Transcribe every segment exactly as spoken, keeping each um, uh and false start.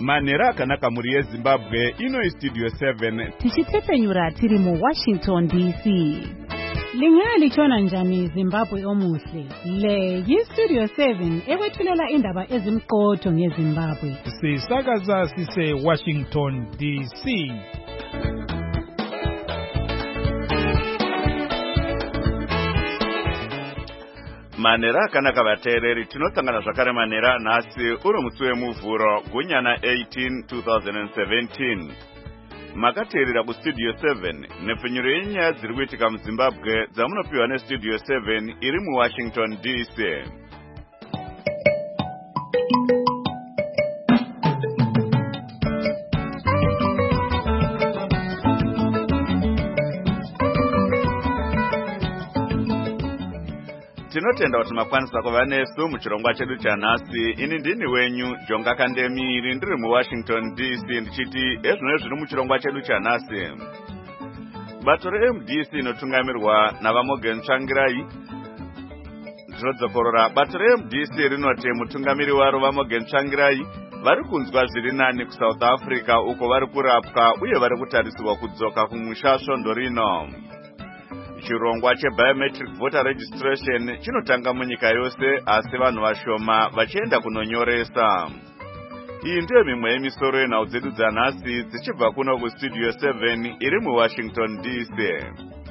Manera akanaka muri yeZimbabwe ino Studio seven. Tichitepenyura tiri mu Washington D C. Lingali chona njani Zimbabwe omuhle. Le yi Studio seven ewethulela indaba ezimqotho ngeZimbabwe. Sisakaza sise Washington D C. Manera akanaka vateereri tinotangana zvakare manera nhasi uri musi wemuvhuro gunyana eighteen twenty seventeen. Makateerera kuStudio seven nepfenyuro yenyaya dziri kuitika muZimbabwe dzamunopiwa neStudio seven iri muWashington D C. Tinotenda kuti makwanisa kuva nesu muchirongwa chedu chanhasi. Ini ndini wenyu Jonga Kandemiri ndiri muWashington D C ndichiti ezvino zviri muchirongwa chedu chanhasi. Bato reM D C inotungamirwa navaMorgan Tsvangirai ndinodzokorora. Bato reM D C rinoti mutungamiri waro vaMorgan Tsvangirai vari kunzwa zviri nani kuSouth Africa uko vari kurapwa uye vari kutarisirwa kudzoka kumusha svondo rino. Chirongwa chebiometric voter registration chinotanga munyika yose asi vanhu vashoma vachienda kunonyoresa. Iyi ndiyo mimwe yemisoro yenhau dzedu dzanhasi dzichibva kuno kuStudio seven iri muWashington D C.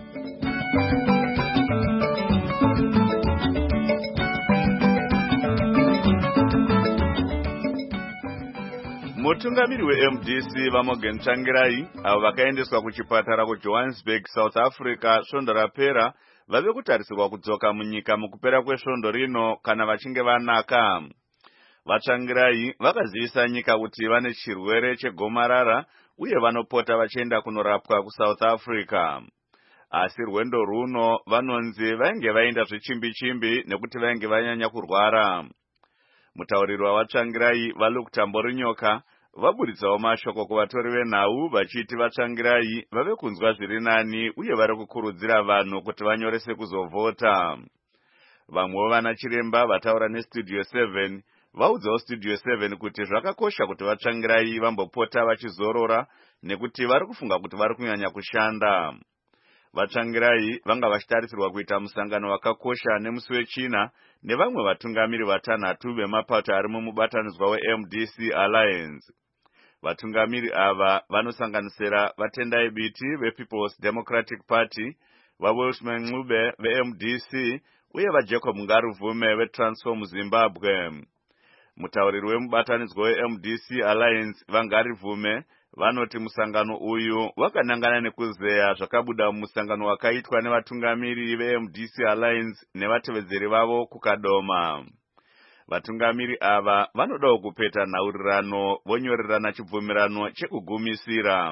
Mutungamiri weM D C vaMorgan Tsvangirai avo vakaendeswa kuchipatara kuJohannesburg, South Africa svondo rapera vave kutarisirwa kudzoka munyika mukupera kwesvondo rino kana vachinge vanaka. VaTsvangirai vakazivisa nyika kuti vane chirwere chegomarara uye vanopota vachienda kunorapwa kuSouth Africa. Asi rwendo runo vanonzi vainge vaenda zvichimbi-chimbi nekuti vainge vanyanya kurwara. Mutauriri wavaTsvangirai vaLuke Tamborinyoka vaburitsawo mashoko kuvatori venhau vachiti vaTsvangirai vave kunzwa zviri nani uye vari kukurudzira vanhu kuti vanyorese kuzovhota. Vamwewo vana chiremba vataura neStudio seven vaudzawo Studio seven kuti zvakakosha kuti vaTsvangirai vambopota vachizorora nekuti vari kufunga kuti vari kunyanya kushanda. VaTsvangirai vanga vachitarisirwa kuita musangano wakakosha nemusi wechina nevamwe vatungamiri vatanhatu vemapato ari mumubatanidzwa weM D C Alliance. Vatungamiri ava vanosanganisira vaTendai Biti vePeople's Democratic Party, vaWilson Ncube veM D C uye vaJacob Ngaruvume veTransform Zimbabwe. Mutauriri wemubatanidzwa weM D C Alliance Vangarivume vanoti musangano uyu wakanangana nekuzeya zvakabuda mumusangano wakaitwa nevatungamiri veM D C Alliance nevatevedzeri vavo kuKadoma. Vatungamiri ava vanodawo kupeta nhaurirano vonyorerana chibvumirano chekugumisira.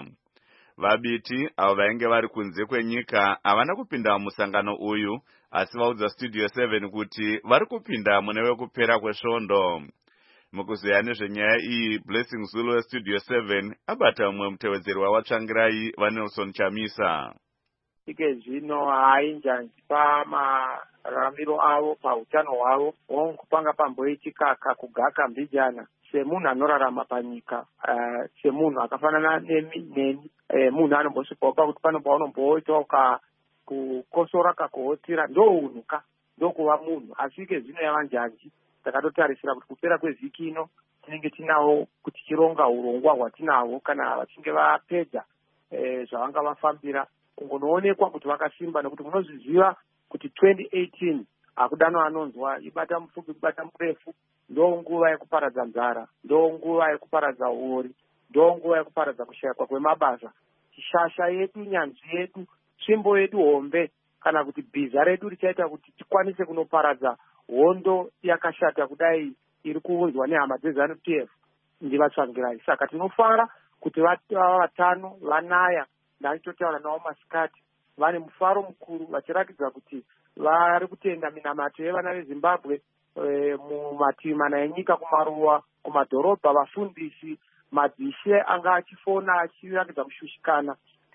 Vabiti avo vainge vari kunze kwenyika havana kupinda mumusangano uyu asi vaudza Studio seven kuti vari kupinda mune wekupera kwesvondo. Mukuzeya nezvenyaya iyi Blessing Zulu weStudio seven abata mumwe mutevedzeri wavaTsvangirai vaNelson Chamisa. Ike zvino hainjanji pamararamiro avo pautano hwavo wongopanga pamboitikaka kugaka mbijana semunhu anorarama panyika, uh, semunhu akafanana nemi neni uh, munhu anombosvikawo pakuti pano paunomboitawo kukosora kakuhotira ndounhuka ndokuva munhu. Asi ike zvino yavanjanji takatotarisira kuti kupera kwevhiki ino tinenge tinawo kuti chironga urongwa hwatinahwo kana vachinge vapedza e, zvavanga vafambira kungonoonekwa kuti vakasimba, nekuti munozviziva kuti twenty eighteen hakudano anonzwa ibata mupfupi kubata murefu ndonguva yekuparadza nzara, ndonguva yekuparadza uori, ndonguva yekuparadza kushayikwa kwemabasa. Chishasha yedu, nyanzvi yedu, tsvimbo yedu hombe kana kuti bhiza redu richaita kuti tikwanise kunoparadza hondo yakashata kudai iri kuunzwa nehama dzeZANU P F ndivaTsvangirai. Saka tinofara kuti vatano vanaya ndachitotaura navo masikati vane mufaro mukuru vachiratidza kuti vari kutenda minamato yevana veZimbabwe e, mumativi mana enyika, kumaruwa, kumadhorobha, vafundisi, madzishe anga achifona achiratidza kushushikana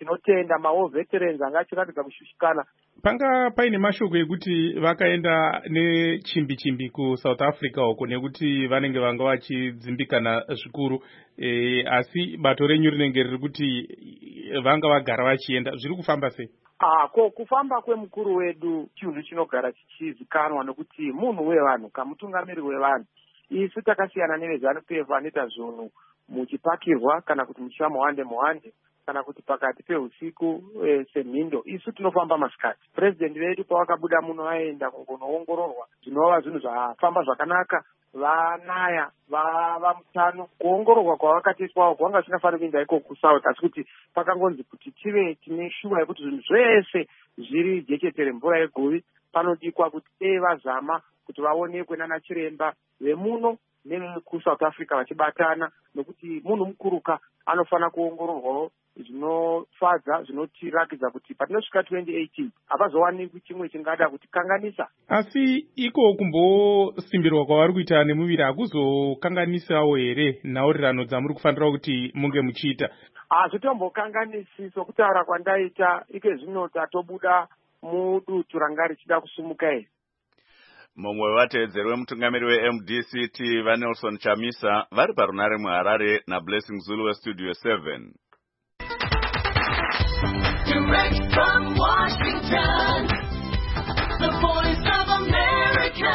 tinotenda mawo veterans anga achiratidza kushushikana. Panga paine mashoko ekuti vakaenda nechimbi chimbi kuSouth Africa uko nekuti vanenge vanga vachidzimbikana zvikuru, e, asi bato renyu rinenge riri kuti vanga vagara vachienda. Zviri kufamba sei? Ah, ko kufamba kwemukuru wedu chinhu chinogara chichizikanwa nokuti munhu wevanhu, kamutungamiri wevanhu. Isu takasiyana nevezanu-P F vanoita zvinhu muchipakirwa kana kuti muchiva muhande muhande kana kuti pakati peusiku e, semhindo. Isu tinofamba masikati. President vedu pavakabuda muno vaenda kungonoongororwa zvinova zvinhu zvafamba zvakanaka, vanaya vava mutano. Kuongororwa kwavakatiswawo kwanga zvisingafaniri kuenda iko kuSouth, asi kuti pakangonzi kuti tive tine shuwa yekuti zvinhu zvese zviri jechetere mvura yeguvi. Panodikwa kuti dei vazama kuti vaonekwe nana chiremba vemuno nevekuSouth Africa vachibatana, nokuti munhu mukuruka anofana kuongororwawo zvinofadza zvinotirakidza kuti patinosvika twenty eighteen hapazowanikwi chimwe chingada kuti kanganisa. Asi iko kumbosimbirwa kwavari kuita nemuviri hakuzokanganisawo here nhaurirano dzamuri kufanira kuti munge muchiita? Hazvitombokanganisi. Sokutaura kwandaita ike zvino tatobuda mudutu ranga richida kusumuka here. Mumwe wevatevedzeri wemutungamiri we-M D C T vaNelson Chamisa vari parunare muHarare naBlessing Zulu weStudio seven. Direct from Washington, the voice of America,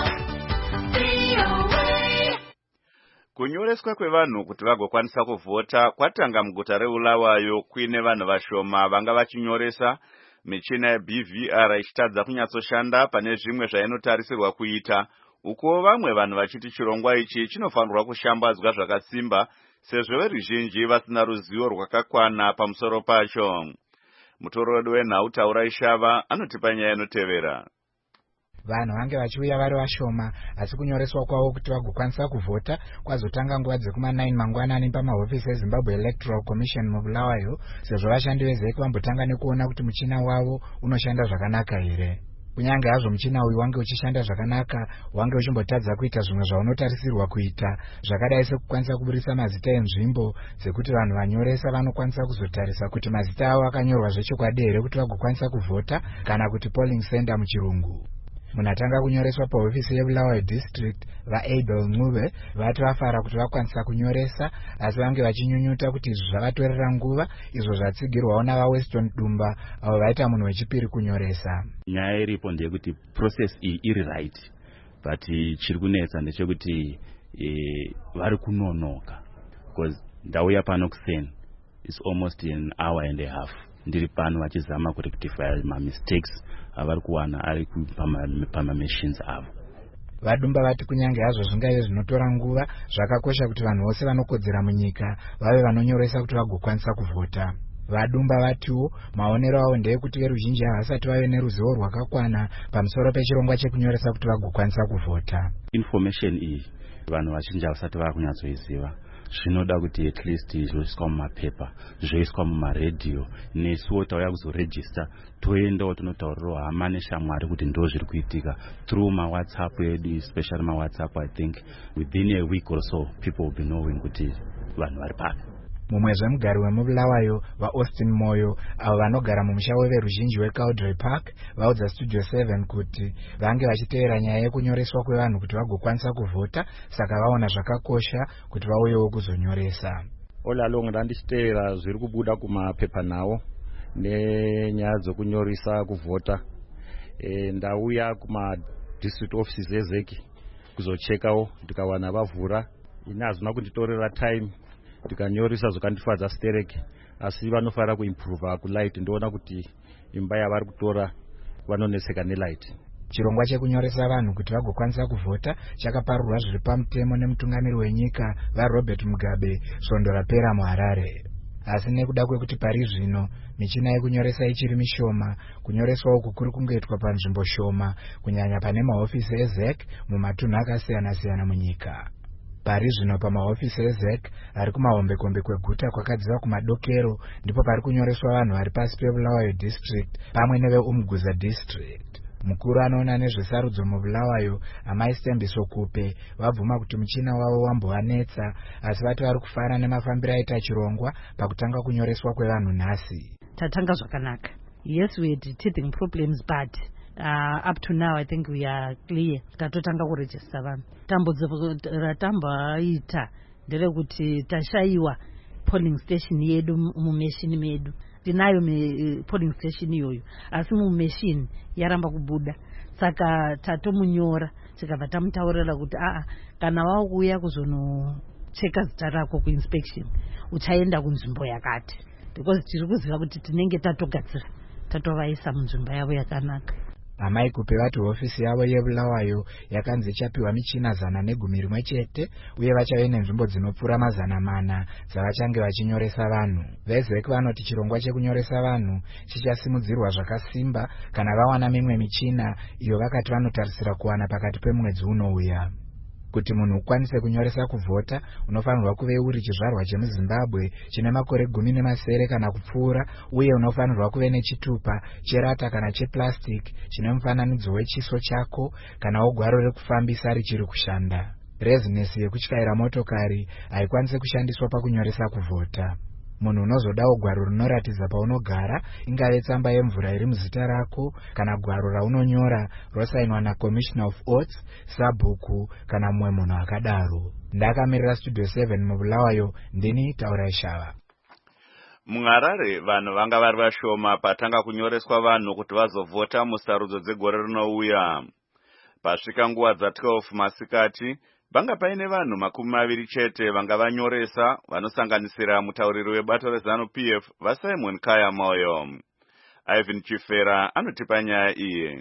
V O A. Kunyoreswa kwevanhu kuti vagokwanisa kuvhota kwatanga muguta reBulawayo kuine vanhu vashoma vanga vachinyoresa, michina yeB V R ichitadza kunyatsoshanda pane zvimwe zvainotarisirwa kuita, uko vamwe vanhu vachiti chirongwa ichi chinofanirwa kushambadzwa zvakasimba sezvo veruzhinji vasina ruzivo rwakakwana pamusoro pacho. Mutorodi wenhau Taura Ishava anotipa nyaya inotevera. Vanhu vange vachiuya vari vashoma, asi kunyoreswa kwavo kuti vagokwanisa kuvhota kwazotanga nguva dzekuma nine mangwanani pamahofisi eZimbabwe Electoral Commission muBulawayo, sezvo vashandi veZEC vambotanga nekuona kuti muchina wavo unoshanda zvakanaka here. Kunyange hazvo muchina uyu wange uchishanda zvakanaka, wange uchimbotadza kuita zvimwe zvaunotarisirwa kuita, zvakadai sekukwanisa kuburisa mazita enzvimbo dzekuti vanhu vanyoresa vanokwanisa kuzotarisa kuti mazita avo akanyorwa zvechokwadi here kuti vagokwanisa kuvhota, kana kuti polling center muchirungu. Munatanga kunyoreswa pahofisi yeBulawayo District, vaAbel Ncube vati vafara kuti vakwanisa kunyoresa, asi vange vachinyunyuta kuti izvo zvavatorera nguva, izvo zvatsigirwawo navaWeston Dumba avo vaita munhu wechipiri kunyoresa. Nyaya iripo ndeyekuti process iyi iri right, but chiri kunetsa ndechekuti eh, vari kunonoka, because ndauya pano kuseni is almost an hour and a half ndiri pano vachizama kurectify ma mistakes avari kuwana ari pama machines avo. Vadumba vati kunyange hazvo zvingaive zvinotora nguva, zvakakosha kuti vanhu vose vanokodzera munyika vave vanonyoresa kuti vagokwanisa kuvhota. Vadumba vatiwo maonero avo ndeyekuti veruzhinji havasati vave neruzivo rwakakwana pamusoro pechirongwa chekunyoresa kuti vagokwanisa kuvhota. Information iyi vanhu vazhinji havasati vava kunyatsoiziva. Zvinoda kuti at least zvoiswa mumapepa, zvoiswa mumaredhiyo, nesuwo tauya kuzoregister toendawo tonotaurirawo hama neshamwari kuti ndo zviri kuitika through ma WhatsApp yedu, especially ma WhatsApp. I think within a week or so people will be knowing kuti vanhu vari papi. Mumwezve mugari wemuBulawayo vaAustin Moyo avo vanogara mumusha weveruzhinji weCowdray Park vaudza Studio seven kuti vange vachiteera nyaya yekunyoreswa kwevanhu kuti vagokwanisa kuvhota, saka vaona zvakakosha kuti vauyewo kuzonyoresa. All along ndandichiteera zviri kubuda kumapepa nawo nenyaya dzokunyoresa kuvhota. E, ndauya kuma district offices eZEC kuzochekawo ndikawana vavhura. Ine hazvina kunditorera time ndikanyoresa zvokandifadza stereke, asi vanofanira kuimprova kulight. Ndoona kuti imba yavari kutora vanoneseka nelight. Chirongwa chekunyoresa vanhu kuti vagokwanisa kuvhota chakaparurwa zviri pamutemo nemutungamiri wenyika vaRobert Mugabe svondo rapera muHarare. Asi nekuda kwekuti pari zvino michina yekunyoresa ichiri mishoma, kunyoreswa uku kuri kungoitwa panzvimbo shoma, kunyanya pane mahofisi eZEC mumatunhu akasiyana-siyana munyika. Pari zvino pamahofisi eZEC ari kumahombekombe kweguta kwakadziva kumadokero ndipo pari kunyoreswa vanhu vari pasi peBulawayo District pamwe neveUmguza District. Mukuru anoona nezvesarudzo muBulawayo Amai Stembiso Kupe vabvuma kuti muchina wavo wambovanetsa, asi vati vari kufara nemafambiro aita chirongwa pakutanga kunyoreswa kwevanhu nhasi. tatanga zvakanaka. Yes, we had teething problems, but uh, up to now I think we are clear. Tatotanga kuregister vanhu. Tambudziko ratambaita nderekuti tashaiwa polling station yedu mumeshini medu. Tinayo me polling station iyoyo asi mumeshini yaramba kubuda, saka tatomunyora tikabva tamutaurira kuti a a kana wauya kuzonocheka zita rako kuinspection uchaenda kunzvimbo yakati, because tiri kuziva kuti tinenge tatogadzira tatovaisa munzvimbo yavo yakanaka. Amai kupe vati hofisi yavo yeBulawayo yakanzi ichapiwa michina zana negumi rimwe chete uye vachave nenzvimbo dzinopfuura mazana mana dzavachange vachinyoresa vanhu. VeZEC vanoti chirongwa chekunyoresa vanhu chichasimudzirwa zvakasimba kana vawana mimwe michina iyo vakati vanotarisira kuwana pakati pemwedzi unouya. Kuti munhu ukwanise kunyoresa kuvhota unofanirwa kuve uri chizvarwa chemuZimbabwe chine makore gumi nemasere kana kupfuura uye unofanirwa kuve nechitupa cherata kana cheplastic chine mufananidzo wechiso chako kana wogwaro rekufambisa richiri kushanda. Rezinesi yekutyaira motokari haikwanisi kushandiswa pakunyoresa kuvhota. Munhu unozodawo gwaro rinoratidza paunogara, ingave tsamba yemvura iri muzita rako kana gwaro raunonyora rosainwa naCommissioner of Oaths, sabhuku kana mumwe munhu akadaro. Ndakamirira Studio seven muBulawayo, ndini Taurai Shava. MuHarare vanhu vanga vari vashoma patanga kunyoreswa vanhu kuti vazovhota musarudzo dzegore rinouya. Pasvika nguva dza12 masikati vanga paine vanhu makumi maviri chete vanga vanyoresa, vanosanganisira mutauriri webato reZANU P F vaSimon Kaya Moyo. Ivan Chifera anotipa nyaya iyi.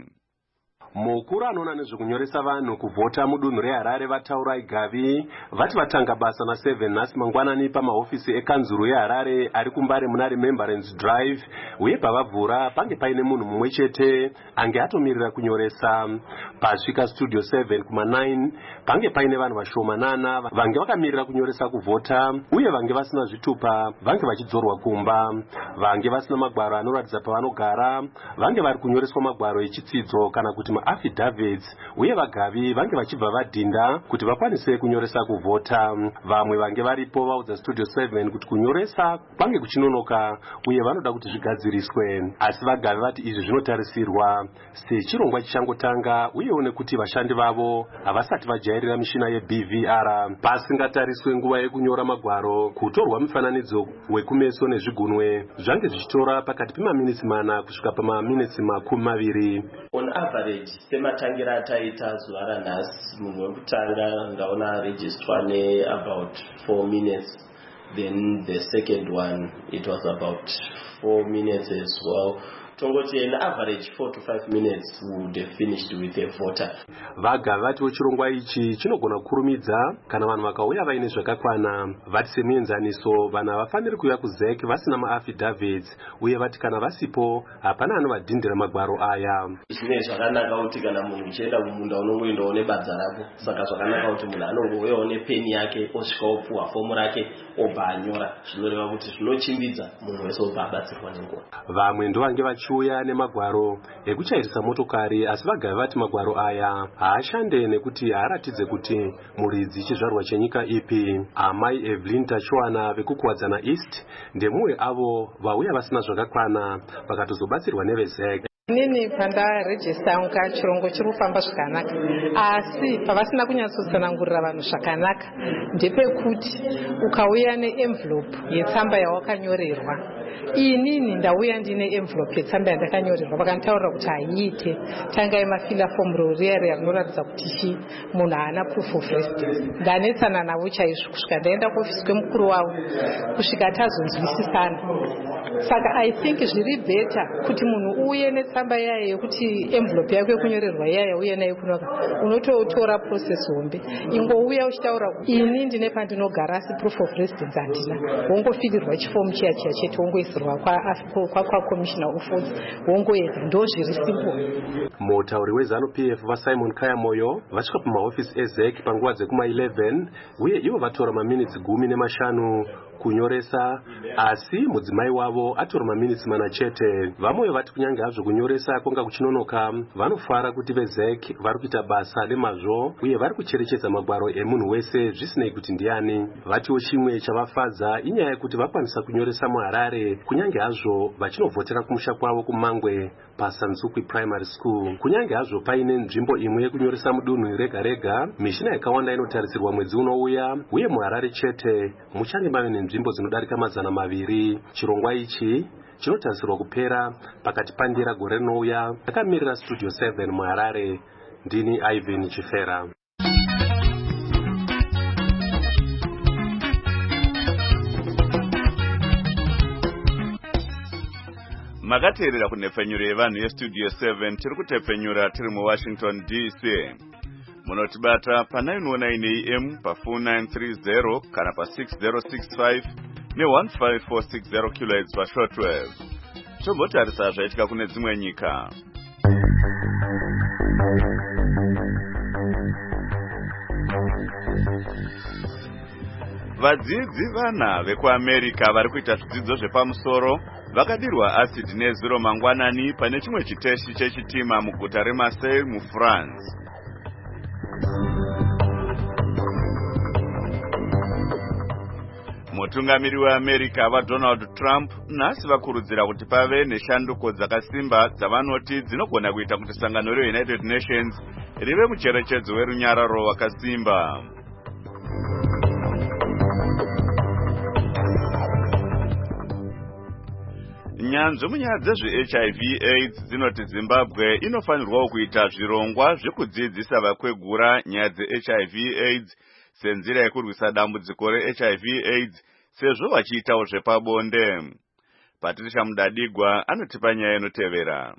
Mukuru anoona nezvekunyoresa vanhu kuvhota mudunhu reHarare vaTaurai Gavi vati vatanga basa na seven nhasi mangwanani pamahofisi ekanzuru yeHarare ari kuMbare muna Remembrance Drive, uye pavavhura pange paine munhu mumwe chete ange atomirira kunyoresa. Pasvika Studio seven kuma nine pange paine vanhu vashomanana vange vakamirira kunyoresa kuvhota uye vange vasina zvitupa vange vachidzorwa kumba, vange vasina magwaro anoratidza pavanogara vange vari kunyoreswa magwaro echitsidzo kana kuti affidavits, uye vagavi vange vachibva vadhinda kuti vakwanise kunyoresa kuvhota. Vamwe vange varipo vaudza Studio seven kuti kunyoresa kwange kuchinonoka uye vanoda kuti zvigadziriswe, asi vagavi vati izvi zvinotarisirwa sechirongwa chichangotanga uyewo nekuti vashandi vavo havasati vajairira mishina yeB V R. Pasingatariswe nguva yekunyora magwaro, kutorwa mufananidzo wekumeso nezvigunwe zvange zvichitora pakati pemaminitsi mana kusvika pamaminitsi makumi maviri. On average sematangira ataita zuva ranhasi, munhu wekutanga ndaona registrwa ne about four minutes, then the second one it was about four minutes as well. Tongoti in average four to five minutes would have finished with a voter. Vaga vati chirongwa ichi chinogona kukurumidza kana vanhu vakauya vaine zvakakwana. Vati semuenzaniso vanhu havafaniri kuuya kuZEC vasina maaffidavits, uye vati kana vasipo hapana anovadhindira magwaro aya. Zvine zvakanaka kuti kana munhu uchienda kumunda unongoendawo nebadza rako, saka zvakanaka kuti munhu anongouyawo nepeni yake osvika opuhwa fomu rake obva anyora. Zvinoreva kuti zvinochimbidza munhu wese obva abatsirwa nenguva. Vamwe ndovange vachiuya nemagwaro ekuchairisa motokari, asi vagavi vati magwaro aya haashande nekuti haaratidze kuti muridzi chizvarwa chenyika ipi. Amai Evelyn Tachuana vekukuwadzana East ndemumwe avo vauya vasina zvakakwana vakatozobatsirwa neveZEC. Nini pandarejista unga chirongo chiri kufamba zvakanaka, asi pavasina kunyatsotsanangurira vanhu zvakanaka ndepekuti ukauya neenvelope yetsamba yawakanyorerwa, inini ndauya ndine envelope yetsamba yandakanyorerwa vakantaurira kuti haiite, tangai mafila fomu riya riya rinoratidza kuti chi munhu haana proof of residence. Ndanetsana navo chaizvo kusvika ndaenda kuofisi kwemukuru wavo kusvika tazonzwisisana. Saka I think zviri beta kuti munhu uye netsamba yaye yekuti envelope yako yekunyorerwa yaye uye nayo kunoka, unototora process hombe. Ingouya uchitaura ini ndine pandinogara asi proof of residence handina, wongofirirwa chifomu chiya chiya chete wongoisirwa kwa kwa kwa Commissioner of Oaths wongoedza, ndo zviri simple. Mutauri weZANU P F vaSimon Kaya Moyo vasvika pamahofisi eZEC panguva dzekuma eleven uye ivo vatora maminitsi gumi nemashanu kunyoresa, asi mudzimai wavo atora maminitsi mana chete. Vamwe vati kunyange hazvo kunyoresa kwanga kuchinonoka, vanofara kuti veZEC vari kuita basa nemazvo uye vari kucherechedza magwaro emunhu wese zvisinei kuti ndiani. Vatiwo chimwe chavafadza inyaya yekuti vakwanisa kunyoresa muHarare kunyange hazvo vachinovhotera kumusha kwavo kuMangwe paSanzukwi Primary School. Kunyange hazvo paine nzvimbo imwe yekunyoresa mudunhu rega rega, mishina yakawanda inotarisirwa mwedzi unouya uye muHarare chete muchange mave nenzvimbo dzinodarika mazana maviri. Chirongwa ichi chinotarisirwa kupera pakati pandira gore rinouya. Akamirira Studio seven muHarare, ndini Ivan Chifera. Makateerera kunepfenyuro yevanhu yestudio seven tiri kutepfenyura tiri muWashington D C. Munotibata pa nine one nine A M pa four nine three zero kana pa six zero six five ne one five four six zero kilohertz pa shortwave. Tombotarisa zvaitika kune dzimwe nyika. Vadzidzi vana vekuAmerica vari kuita zvidzidzo zvepamusoro vakadirwa acid nezuro mangwanani pane chimwe chiteshi chechitima muguta reMarseille muFrance. Mutungamiri weAmerica vaDonald Trump nhasi vakurudzira kuti pave neshanduko dzakasimba dzavanoti dzinogona kuita kuti sangano reUnited Nations rive mucherechedzo werunyararo wakasimba. Nyanzvi munyaya dzezve-H I V AIDS dzinoti Zimbabwe inofanirwawo kuita zvirongwa zvekudzidzisa vakwegura nyaya dze-H I V AIDS senzira yekurwisa dambudziko re-H I V AIDS sezvo vachiitawo zvepabonde. Patricia Mudadigwa anotipa nyaya inotevera.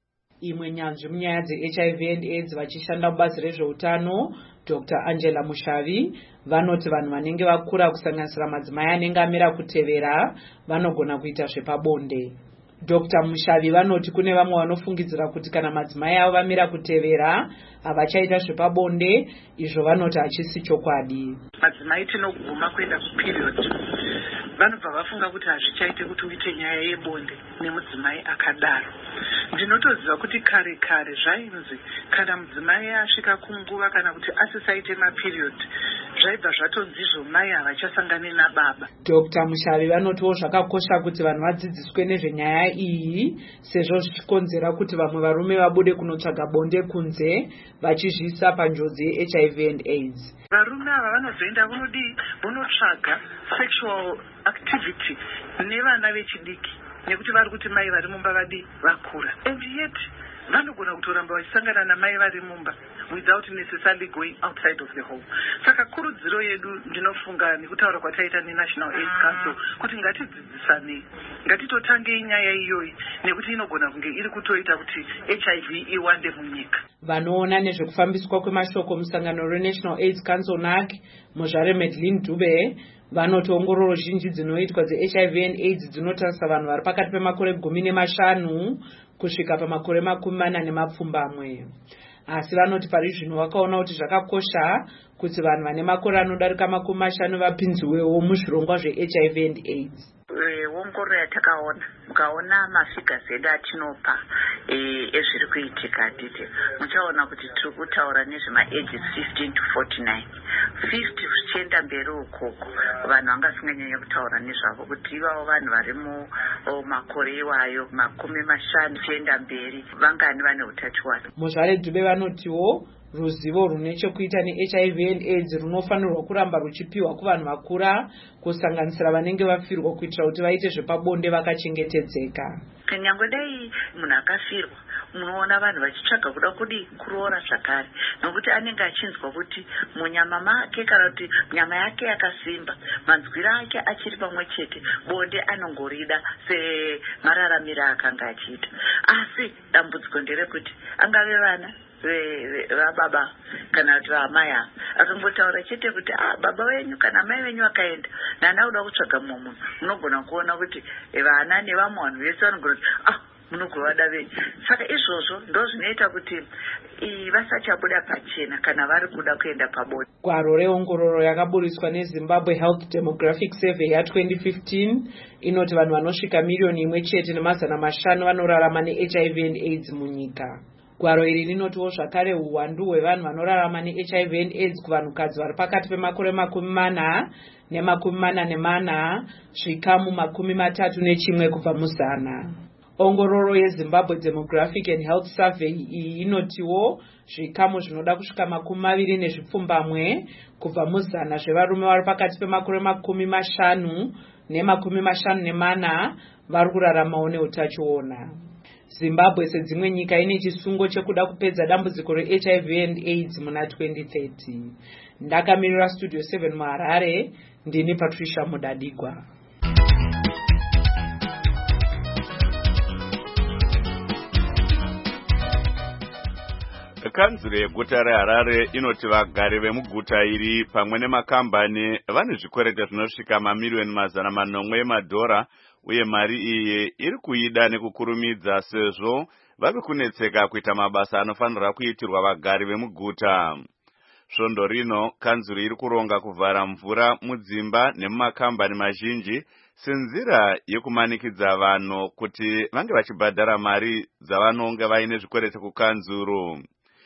Imwe nyanzvi munyaya dze-H I V and AIDS vachishanda mubazi rezveutano, Doctor Angela Mushavi, vanoti vanhu vanenge vakura kusanganisira madzimai anenge amira kutevera vanogona kuita zvepabonde. Doctor Mushavi vanoti kune vamwe vanofungidzira kuti kana madzimai avo vamira kutevera havachaita zvepabonde, izvo vanoti hachisi chokwadi. Madzimai tinoguma kuenda kuperiod vanobva vafunga kuti hazvichaite kuti uite nyaya yebonde nemudzimai akadaro. Ndinotoziva kuti kare kare zvainzi kana mudzimai asvika kunguva kana kuti asisaite maperiod zvaibva zvatonzizvo mai havachasangane nababa. Doctor Mushavi vanotiwo zvakakosha kuti vanhu vadzidziswe nezvenyaya iyi sezvo zvichikonzera kuti vamwe varume vabude kunotsvaga bonde kunze vachizviisa panjodzi ye-H I V and AIDS. Varume ava vanozoenda vonodi vonotsvaga sexual activity nevana vechidiki nekuti vari kuti mai vari mumba vadi vakura, and yet vanogona kutoramba vachisangana namai vari mumba without necessarily going outside of the home. Saka kurudziro yedu ndinofunga nekutaura kwataita neNational AIDS Council kuti ngatidzidzisane, ngatitotange nyaya iyoyi nekuti inogona kunge iri kutoita kuti H I V iwande munyika. Vanoona nezvekufambiswa kwemashoko musangano reNational AIDS Council N A C, muzvare Madeline Dube, vanoti ongororo zhinji dzinoitwa dze-H I V and AIDS dzinotarisa vanhu vari pakati pemakore gumi nemashanu kusvika pamakore makumi mana nemapfumbamwe. Asi vanoti pari zvino vakaona kuti zvakakosha kuti vanhu vane makore anodarika makumi mashanu vapinziwewo muzvirongwa zve-H I V and AIDS. Ongororo yatakaona mukaona mafigures edu atinopa ezviri kuitika atite muchaona kuti tiri kutaura nezvema-ages fifteen to forty-nine. fifty zvichienda mberi ukoko vanhu vangasinganyanya kutaura nezvavo kuti ivavo vanhu vari mumakore iwayo makumi mashanu zvichienda mberi vangani vane utachiwana. Muzvare Dube vanotiwo ruzivo rune chekuita ne-H I V and AIDS runofanirwa kuramba ruchipiwa kuvanhu vakura kusanganisira vanenge vafirwa kuitira kuti vaite zvepabonde vakachengetedzeka. Kanyangwe dai munhu akafirwa munoona vanhu vachitsvaga kuda kudi kuroora zvakare nokuti anenge achinzwa kuti munyama make kana kuti nyama yake yakasimba manzwira ake achiri pamwe chete bonde anongorida semararamiro akanga achiita. Asi dambudziko nderekuti angave vana vababa kana kuti amai ava akangotaura chete kuti baba wenyu kana mai venyu vakaenda nana uda kutsvaga mumwe munhu munogona kuona kuti vana nevamwe vanhu vese vanogona kuti ah munogova venyu. Saka izvozvo ndo zvinoita kuti vasachabuda pachena kana vari kuda kuenda pabonde. Gwaro reongororo yakaburiswa neZimbabwe Health Demographic Survey ya twenty fifteen inoti vanhu vanosvika miriyoni imwe chete nemazana mashanu vanorarama neH I V and AIDS munyika. Gwaro iri rinotiwo zvakare uwandu hwevanhu vanorarama neH I V and AIDS kuvanhukadzi vari pakati pemakore makumi mana nemakumi mana nemana zvikamu makumi matatu nechimwe kubva muzana. Ongororo yeZimbabwe Demographic and Health Survey iyi inotiwo zvikamu zvinoda kusvika makumi maviri nezvipfumbamwe kubva muzana zvevarume vari pakati pemakore makumi mashanu nemakumi mashanu nemana vari kuraramawo neutachiona. Zimbabwe sedzimwe nyika ine chisungo chekuda kupedza dambudziko reH I V and AIDS muna twenty thirty. Ndakamirira Studio seven muHarare, ndini Patricia Mudadigwa. Kanzuro yeguta reHarare inoti vagari vemuguta iri pamwe nemakambani vane zvikwereti zvinosvika mamiriyoni mazana manomwe emadhora, uye mari iyi iri kuida nekukurumidza sezvo vari kunetseka kuita mabasa anofanira kuitirwa vagari vemuguta. Svondo rino kanzuro iri kuronga kuvhara mvura mudzimba nemumakambani mazhinji senzira yekumanikidza vanhu kuti vange vachibhadhara mari dzavanonge vaine zvikwereti kukanzuro.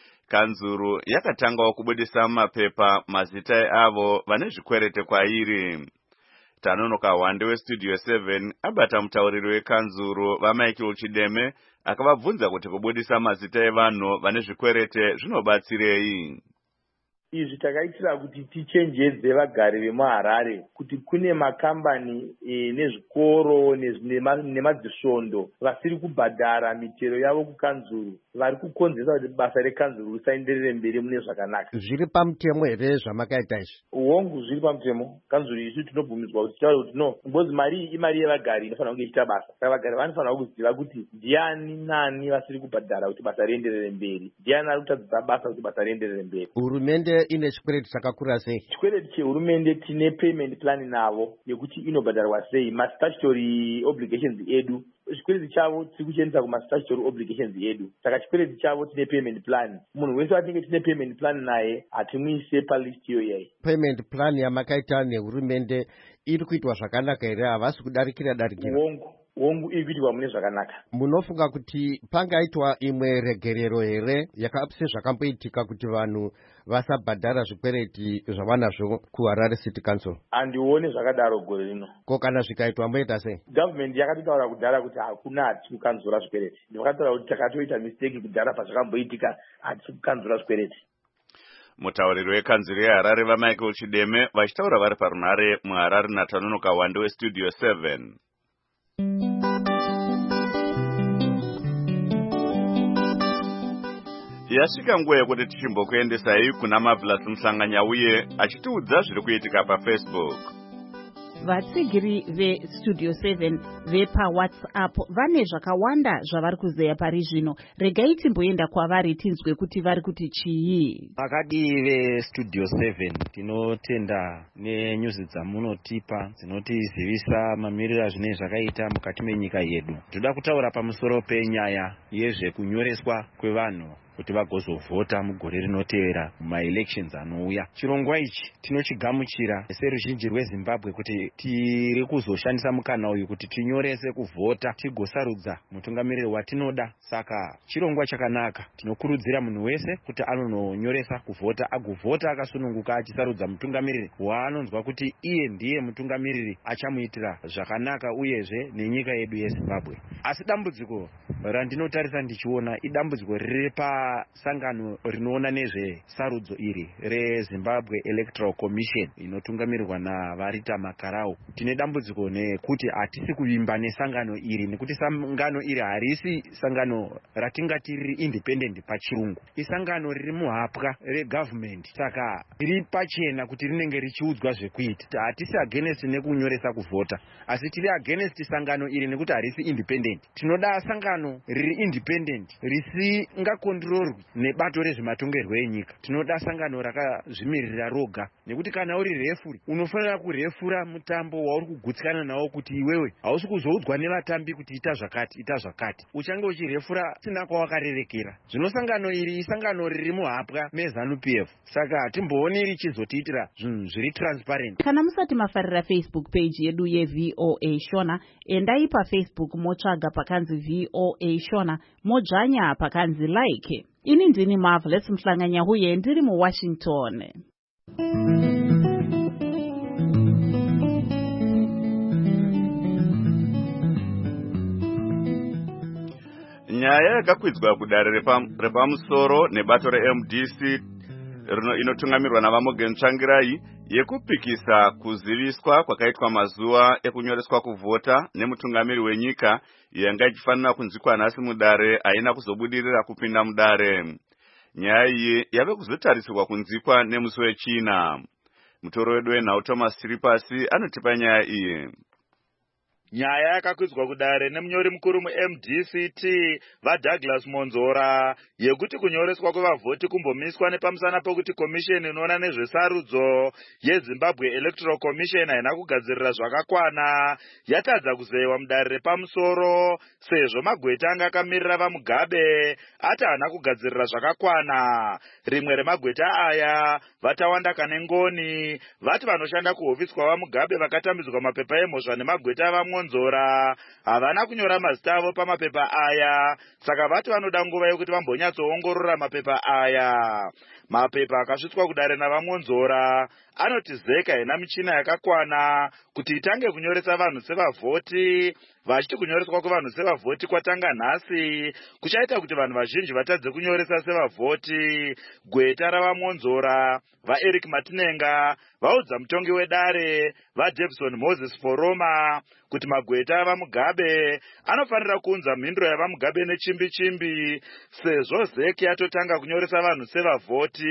Kanzuro yakatangawo kubudisa mumapepa mazita eavo vane zvikwereti kwairi. Tanonoka Wande weStudio seven abata mutauriri wekanzuro vaMichael Chideme akavabvunza kuti kubudisa mazita evanhu vane zvikwereti zvinobatsirei. Izvi takaitira kuti tichenjedze vagari vemuHarare kuti kune makambani e, nezvikoro nemadzisvondo vasiri kubhadhara mitero yavo kukanzuro, vari kukonzesa kuti basa rekanzuro risaenderere mberi mune zvakanaka. Zviri pamutemo here zvamakaita izvi? Uongo zviri pamutemo. Kanzuro isu tinobvumidzwa kuti taure kuti no, ngozi mari imari yevagari inofanira kunge ichiita basa. Saka vagari vanofanira kuziva kuti ndiani nani vasiri kubhadhara kuti basa rienderere mberi, ndiani ari kutadzisa basa kuti basa rienderere mberi. Hurumende ine chikwereti chakakura sei? Chikwereti chehurumende tine payment plan navo yekuti inobhadharwa sei, ma-statutory obligations edu. Chikwereti chavo tiri kuchendesa kuma-statutory obligations edu. Saka chikwereti chavo tine payment plan. Munhu wese watinge tine payment plan naye hatimuise palist iyo yai. Payment plan yamakaita nehurumende iri kuitwa zvakanaka here? Havasi kudarikira darikira? Uongo. Uongo iri kuitwa mune zvakanaka. Munofunga kuti pangaitwa imwe regerero here sezvakamboitika kuti vanhu vasabhadhara zvikwereti zvavanazvo kuHarare City Council? Handione zvakadaro gore rino. Ko kana zvikaitwa moita sei? Government yakatotaura kudhara kuti hakuna hatisi kukanzura zvikwereti. Ndakataura kuti takatoita mistake kudhara pazvakamboitika hatisi kukanzura zvikwereti. Mutauriri wekanzuro yeHarare vaMichael Chideme vachitaura vari parunhare muHarare naTanonoka Wande weStudio seven. Yasvika nguva yekuti tichimbokuendesai kuna Marvelous Musanganya uye achitiudza zviri kuitika paFacebook. Vatsigiri veStudio seven vepawhatsapp vane zvakawanda zvavari kuzeya pari zvino. Regai timboenda kwavari tinzwe kuti vari kuti chii. Vakadii veStudio seven tinotenda nenyuzi dzamunotipa dzinotizivisa mamiriro azvinenge zvakaita mukati menyika yedu. Toda kutaura pamusoro penyaya yezvekunyoreswa kwevanhu kuti vagozovhota mugore rinotevera mumaelections anouya. Chirongwa ichi tinochigamuchira seruzhinji rweZimbabwe kuti tiri kuzoshandisa mukana uyu kuti tinyorese kuvhota tigosarudza mutungamiriri watinoda. Saka chirongwa chakanaka. Tinokurudzira munhu wese kuti anononyoresa kuvhota agovhota akasununguka achisarudza mutungamiriri waanonzwa kuti iye ndiye mutungamiriri achamuitira zvakanaka uyezve nenyika yedu yeZimbabwe. Asi dambudziko randinotarisa ndichiona idambudziko riri pasangano rinoona nezvesarudzo iri reZimbabwe Electoral Commission inotungamirirwa naVarita Makarau. Tine dambudziko nekuti hatisi kuvimba nesangano iri nekuti sangano iri harisi sangano ratingati riri independent pachirungu. Isangano riri muhapwa regovernment. Saka riri pachena kuti rinenge richiudzwa zvekuita. Hatisi against nekunyoresa kuvhota, asi tiri against sangano iri nekuti harisi independent. Tinoda sangano riri independent risingakontrol hatiroorwi nebato rezvematongerwo enyika, tinoda sangano rakazvimirira roga, nekuti kana uri refuri unofanira kurefura mutambo wauri kugutsikana nawo kuti iwewe hausi kuzoudzwa nevatambi kuti ita zvakati ita zvakati, uchange uchirefura sina kwawakarerekera. Zvino sangano iri isangano riri muhapwa mezanu P F, saka hatimbooni richizotiitira zvinhu zviri transparent. Kana musati mafarira Facebook page yedu yeV O A Shona, endai paFacebook motsvaga pakanzi V O A Shona, modzvanya pakanzi like. Ini ndini Marvelous Mhlanganyahuye ndiri muWashington. Nyaya yakakwidzwa kudare repamusoro nebato reM D C inotungamirwa naVaMorgan Tsvangirai yekupikisa kuziviswa kwakaitwa mazuva ekunyoreswa kuvhota nemutungamiri wenyika yanga ichifanira kunzikwa nhasi mudare haina kuzobudirira kupinda mudare. Nyaya iyi yave kuzotarisirwa kunzikwa nemusi weChina. Mutoro wedu wenhau Thomas Chiripasi anotipa nyaya iyi. Nyaya yakakwidzwa kudare nemunyori mukuru muM D C T vaDouglas Monzora yekuti kunyoreswa kwevavhoti kumbomiswa nepamusana pokuti komisheni inoona nezvesarudzo yeZimbabwe Electoral Commission haina kugadzirira zvakakwana yatadza kuzeyiwa mudare repamusoro sezvo magweta anga akamirira vaMugabe ati haana kugadzirira zvakakwana. Rimwe remagweta aya vatawanda kanengoni vati vanoshanda kuhofisi kwavaMugabe vakatambidzwa mapepa emhosva nemagweta avamwe Monzora havana kunyora mazita avo pamapepa aya, saka vati vanoda nguva yokuti vambonyatsoongorora mapepa aya. Mapepa akasvitswa kudare navaMonzora anoti ZEC haina michina yakakwana kuti itange kunyoresa vanhu sevavhoti, vachiti kunyoreswa kwevanhu sevavhoti kwatanga nhasi kuchaita kuti vanhu vazhinji vatadze kunyoresa sevavhoti. Gweta ravaMonzora vaEric Matinenga vaudza mutongi wedare vaDevson Moses Foroma kuti magweta avaMugabe anofanira kuunza mhinduro yavaMugabe nechimbi chimbi sezvo ZEC yatotanga kunyoresa vanhu sevavhoti.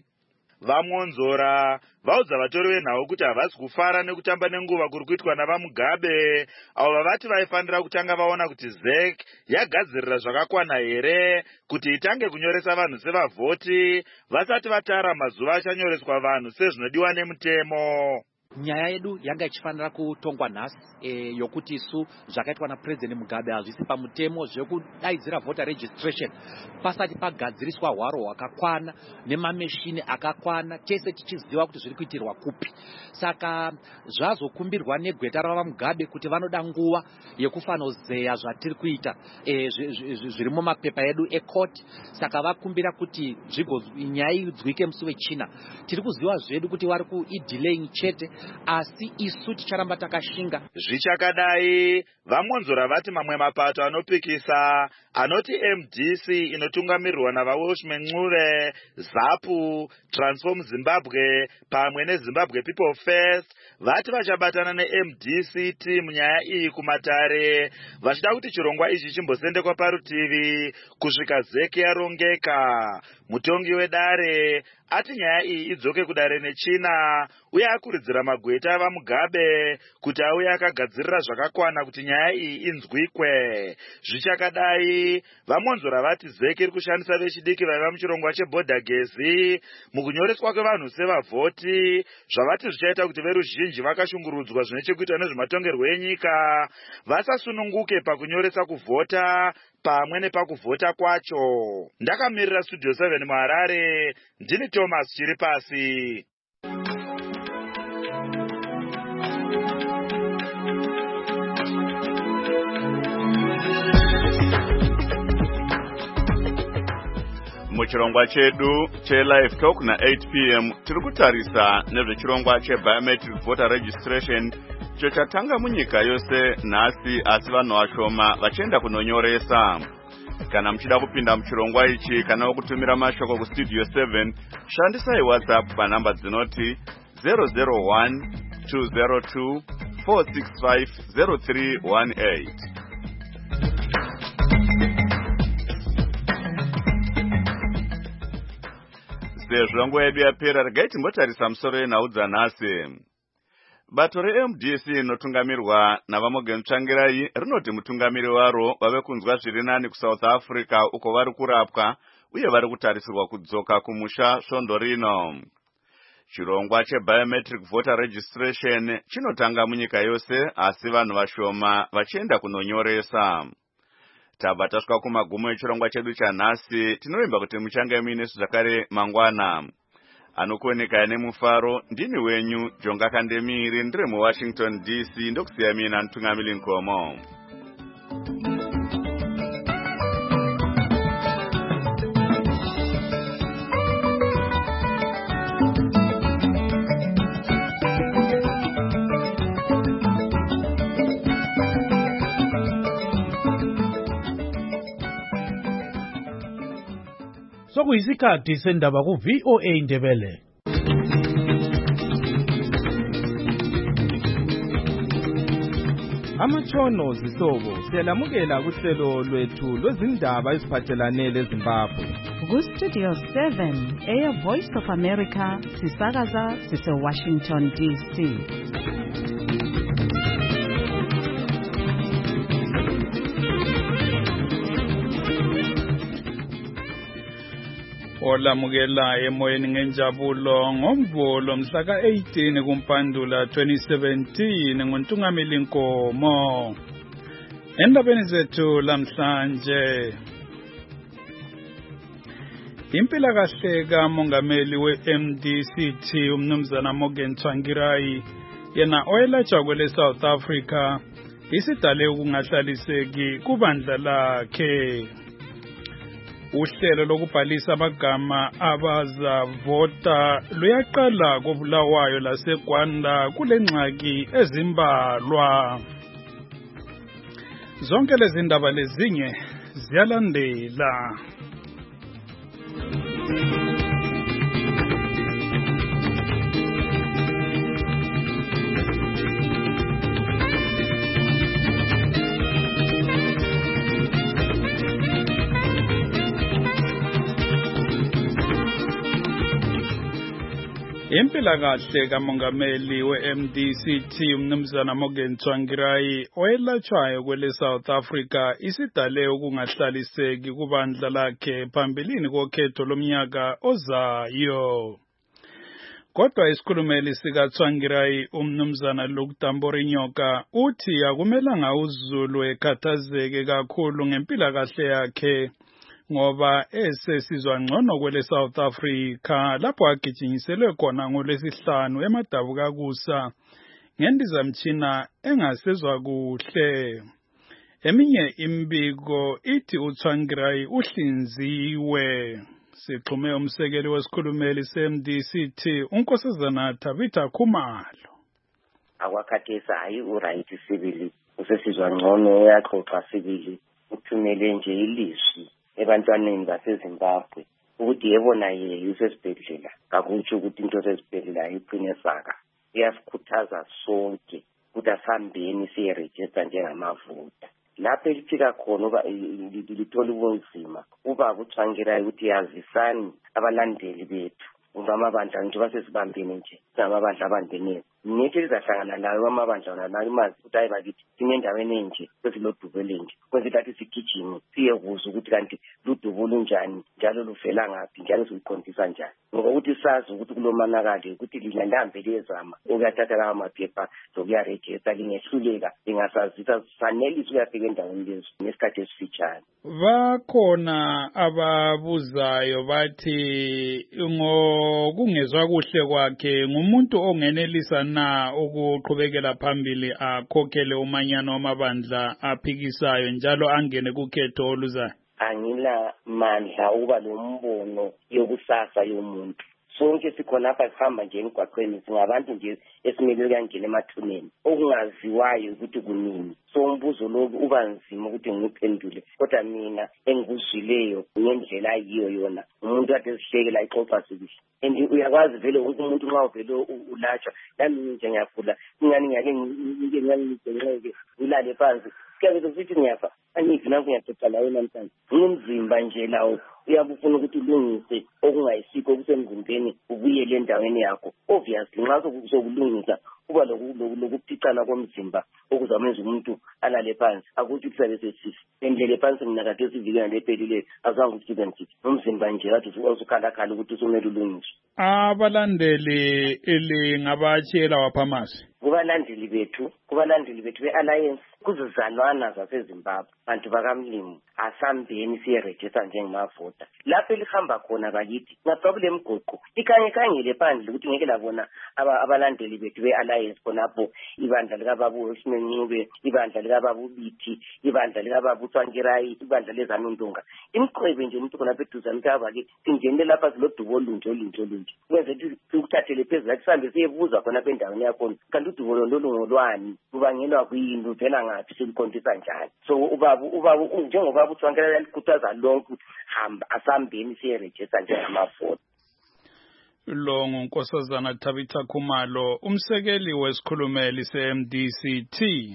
VaMonzora vaudza vatori venhau kuti havasi kufara nekutamba nenguva kuri kuitwa navaMugabe avo vavati vaifanira kutanga vaona kuti ZEC yagadzirira zvakakwana here kuti itange kunyoresa vanhu sevavhoti vasati vatara mazuva achanyoreswa vanhu sezvinodiwa nemutemo. Nyaya yedu yanga ichifanira kutongwa nhasi e, yokuti isu zvakaitwa naPresident Mugabe hazvisi pamutemo zvekudaidzira voter registration pasati pagadziriswa hwaro hwakakwana nemameshini akakwana, tese tichiziva kuti zviri kuitirwa kupi. Saka zvazokumbirwa negweta ravaMugabe kuti vanoda nguva yekufanozeya zvatiri kuita e, zviri mumapepa edu ekoti, saka vakumbira kuti nyaya idzwike musi weChina. Tiri kuziva zvedu kuti vari kuidelaying chete, asi isu ticharamba takashinga. Zvichakadai vaMonzora vati mamwe mapato anopikisa anoti M D C inotungamirirwa navaWelshman Ncube, ZAPU, Transform Zimbabwe pamwe neZimbabwe People First vati vachabatana neM D C T munyaya iyi kumatare vachida kuti chirongwa ichi chimbosendekwa parutivi kusvika ZEC yarongeka. Mutongi wedare ati nyaya iyi idzoke kudare neChina uye akuridzira magweta avaMugabe kuti auye akagadzirira zvakakwana kuti nyaya iyi inzwikwe. Zvichakadai vaMonzora vati ZEC iri kushandisa vechidiki vaiva muchirongwa cheBhodha Gezi mukunyoreswa kwevanhu sevavhoti, zvavati zvichaita kuti veruzhinji vakashungurudzwa zvine chekuita nezvematongerwo enyika vasasununguke pakunyoresa kuvhota pamwe nepakuvhota kwacho. Ndakamirira Studio seven muHarare, ndini Thomas Chiripasi. Muchirongwa chedu che-Live Talk na eight p m tiri kutarisa nezvechirongwa che-Biometric Voter Registration icho chatanga munyika yose nhasi, asi vanhu vashoma vachienda kunonyoresa. Kana muchida kupinda muchirongwa ichi kana kutumira mashoko kuStudio seven, shandisai WhatsApp panhamba dzinoti zero zero one two zero two four six five zero three one eight. Sezvo nguva yedu yapera, regai timbotarisa musoro yenhau dzanhasi. Bato reM D C inotungamirwa naVaMorgan Tsvangirai rinoti mutungamiri waro wave kunzwa zviri nani kuSouth Africa uko vari kurapwa uye vari kutarisirwa kudzoka kumusha svondo rino. Chirongwa chebiometric voter registration chinotanga munyika yose, asi vanhu vashoma vachienda kunonyoresa. Tabva tasvika kumagumo echirongwa chedu chanhasi. Tinovimba kuti muchange muinesu zvakare mangwana. Anokuoneka nemufaro ndini wenyu Jonga Kandemiri, ndiri muWashington D C, ndokusiya mina Ntungamili Nkomo. Sokuyisikhathi sendaba ku V O A Ndebele. Amatshono zihlobo siyalamukela kuhlelo lwethu lwezindaba eziphathelane leZimbabwe. Ku Studio seven, Air Voice of America, sisakaza sise Washington D C. Olamukela emoyeni ngenjabulo ngomvulo mhla ka eighteen kuMpandula twenty seventeen ngoNtungamili Nkomo. Endabeni zethu lamhlanje, impilakahle kamongameli we-M D C T umnumzana Morgan Tsvangirai yena oyelatshwa kwele South Africa isidale ukungahlaliseki kubandla lakhe. Uhlelo lokubhalisa amagama abazavota luyaqala koBulawayo laseGwanda kulengxaki ezimbalwa. Zonke lezi ndaba lezinye ziyalandela. Impilakahle kamongameli we-M D C T umnumzana Morgan Tsvangirai oyelatshwayo kwele South Africa isidale ukungahlaliseki kubandla lakhe phambilini kokhetho lomnyaka ozayo. Kodwa isikhulumeli sika Tsvangirai umnumzana Luktambori Nyoka uthi akumelanga uZulu ekhathazeke kakhulu ngempilakahle yakhe ngoba esesizwa ngcono kwele South Africa lapho agijinyiselwe khona ngolwesihlanu eMadabukakusa ngendizamtshina engasezwa kuhle. Eminye imbiko ithi uTsvangirai uhlinziwe. Sixhume umsekeli wesikhulumeli se-M D C T uNkosazana Tabitha Khumalo. Akwakhathesa hayi uright sibili usesizwa ngcono uyaxoxa sibili uthumele nje ilizwi ebantwaneni baseZimbabwe ukuthi yebona ye usesibhedlela kakutsho ukuthi into sesibhedlela iqine saka. Iyasikhuthaza sonke ukuthi asihambeni siyeregister njengamavota. Lapho elifika khona uba lithola ubunzima ubaba uTsvangirai ukuthi yazisani abalandeli bethu ngamabandla nje basesibambeni nje ngamabandla abandeneyo. Nithi lizahlangana layo amabandla wona imazi ukuthi ayi bakithi sinendaweni enje kwesilodubele nje kwenze lathi sigijime siye kuza ukuthi kanti ludubulu njani njalo luvela ngaphi njalo siqondisa njani ngoba ukuthi sazi ukuthi kulomanakade ukuthi linandambe liyezama ukuyathatha lawo maphepha zokuyaregister lingehluleka lingasazisa sanelisa uyafika endaweni lezo nesikhathi esifitshane. Bakhona ababuzayo bathi ngokungezwa kuhle kwakhe ngumuntu ongenelisa na ukuqhubekela phambili akhokhele umanyano wamabandla aphikisayo njalo angene kukhetho oluzayo. Angila mandla ukuba lombono yokusasa yomuntu. Sonke sikhona apha sihamba nje emgwaqweni singabantu nje esimele kuyangena emathuneni okungaziwayo ukuthi kunini. So umbuzo lo uba nzima ukuthi ngiphendule kodwa mina engikuzwileyo ngendlela ayiyo yona umuntu ade sihlekela ixoxa sibihle. And uyakwazi vele ukuthi umuntu nxa uvele ulatshwa nami nje ngiyafula ingani ngiyake ngike ngiyangicengeke ulale phansi kuyabe kusithi ngiyafa angithi nanku ngiyaxoxa lawe namhlanje ngumzimba nje lawo uyabufuna ukuthi ulungise okungayisiko okusemzimbeni ubuyele endaweni yakho. Obviously nxa sokulungisa kuba lokuphicana komzimba okuzamenza umuntu alale phansi akuthi kusabe sesisi endlele phansi mina kade esivikela lephelile azange ukuthi benzithi umzimba nje kade usukhala khala ukuthi usumele ulungiswe. Abalandeli eli ngabatshela waphamasi kubalandeli bethu kubalandeli bethu be-alliance kuzizalwana zasezimbabwe bantu bakamlimu asambeni siyerejista njengemavota lapho elihamba khona bakithi ngaproblem goqo ikanye kangele phandle ukuthi ngeke labona abalandeli bethu be-alliance khonapho ibandla likababu Osimencube ibandla likababu Bithi ibandla likababu Tswangirayi ibandla lezanundunga imqwebe nje umuntu khonapho eduzane kabakithi singenele lapha silodubo olunje olunje olunje kwenze ukuthi sikuthathele phezulu sihambe siyebuza khonapho endaweni yakhona kanti udubo lolungolwani kubangelwa kuyini uvela ngaphi selikhondisa njani so ubaba ubaba njengoba uTswangirayi likhuthaza lonke hamba asambeni siyerejista njengamavota. Lo ngunkosazana Tabitha Khumalo umsekeli wesikhulumeli se-M D C T.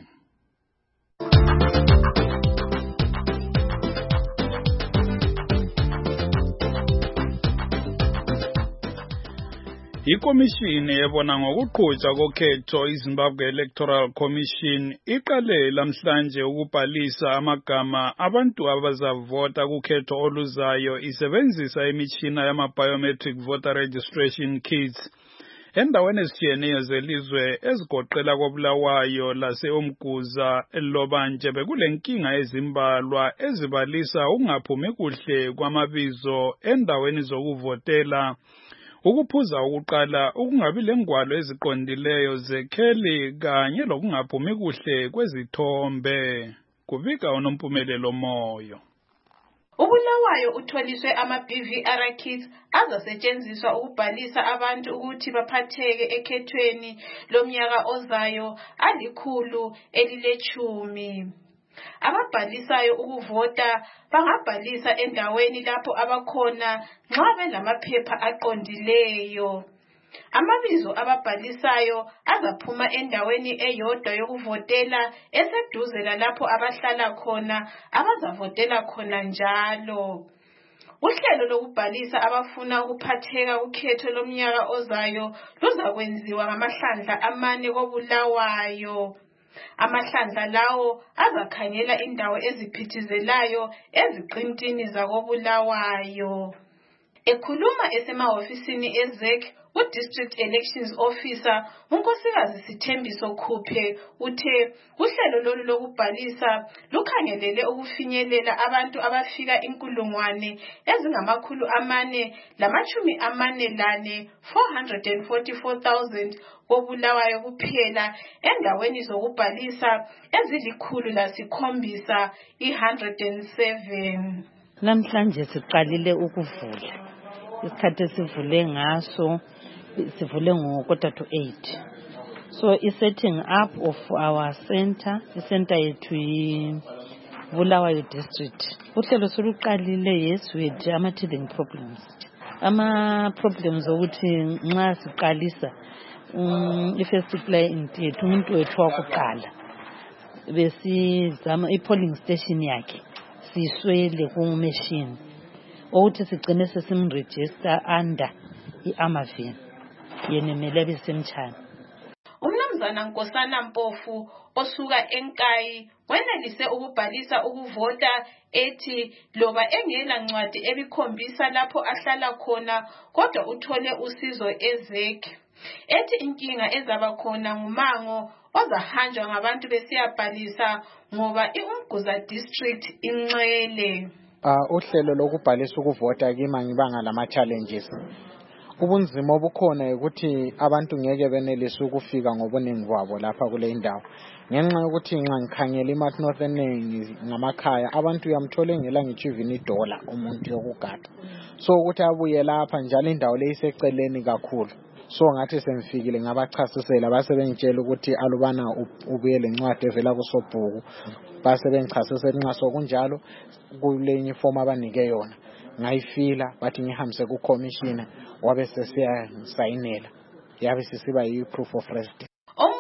Ikomishini yebona ngokuqhutshwa kokhetho iZimbabwe Electoral Commission iqale lamhlanje ukubhalisa amagama abantu abazavota kukhetho oluzayo isebenzisa imitshina yama-biometric voter registration kits endaweni ezitshiyeneyo zelizwe ezigoqela koBulawayo lase-Umguza Lobanje bekule nkinga ezimbalwa ezibalisa ukungaphumi kuhle kwamabizo endaweni zokuvotela ukuphuza ukuqala ukungabi lengwalo eziqondileyo zekheli kanye lokungaphumi kuhle kwezithombe kubika uNompumelelo Moyo. uBulawayo utholiswe ama-B V R kits azasetshenziswa ukubhalisa abantu ukuthi baphatheke ekhethweni lomnyaka ozayo alikhulu elilechumi. Ababhalisayo ukuvota bangabhalisa endaweni lapho abakhona nxa belamaphepha aqondileyo. Amabizo ababhalisayo azaphuma endaweni eyodwa yokuvotela eseduze lalapho abahlala khona abazavotela khona njalo. Uhlelo lokubhalisa abafuna ukuphatheka kukhetho lomnyaka ozayo luzakwenziwa ngamahlandla amane koBulawayo. Amahlandla lawo azakhangela indawo eziphithizelayo eziqintini zakoBulawayo. Ekhuluma esemahofisini eZek, uDistrict Elections Officer unkosikazi Sithembiso Khuphe uthe uhlelo lolu lokubhalisa lukhangelele ukufinyelela abantu abafika inkulungwane ezingamakhulu amane lamachumi amane lane four hundred forty-four thousand koBulawayo kuphela endaweni zokubhalisa ezilikhulu lasikhombisa one hundred seven. Namhlanje siqalile ukuvula. Isikhathi sivule ngaso sivule ngo quarter to eight. So is setting up of our center, center yethu iBulawayo district. Uhlelo soluqalile yes with ama teething problems. Ama problems ukuthi nxa siqalisa um ifirst supply intethe umuntu wethu wakuqala besizama i-polling station yakhe siswele ku machine ukuthi sigcine sesimregister under iAmavin yenemele besemtshana. Umnumzana Nkosana Mpofu osuka eNkayi wenelise ukubhalisa ukuvota ethi loba engela ncwadi ebikhombisa lapho ahlala khona kodwa uthole usizo eZek. Ethi inkinga ezaba khona ngumango ozahanjwa ngabantu besiyabhalisa ngoba iUmguza district inxele. Uh, uhlelo lokubhalisa ukuvota kimi ngibanga lama challenges. Ubunzima obukhona ukuthi abantu ngeke benelise ukufika ngobuningi babo lapha kule indawo. Ngenxa yokuthi nxa ngikhangela iMark Northern ngamakhaya abantu uyamthola engela ngitshiva idola umuntu yokugada. So ukuthi abuye lapha njalo indawo leyiseceleni kakhulu. So ngathi semfikile ngabachasisela base bengitshela ukuthi alubana ubuye lencwadi evela kusobhuku base bengichasisela nxa sokunjalo kulenye form abanike yona ngayifila bathi ngihambise ku commissioner wabe sesiya sayinela yabe sisiba yi proof of residence. Omunye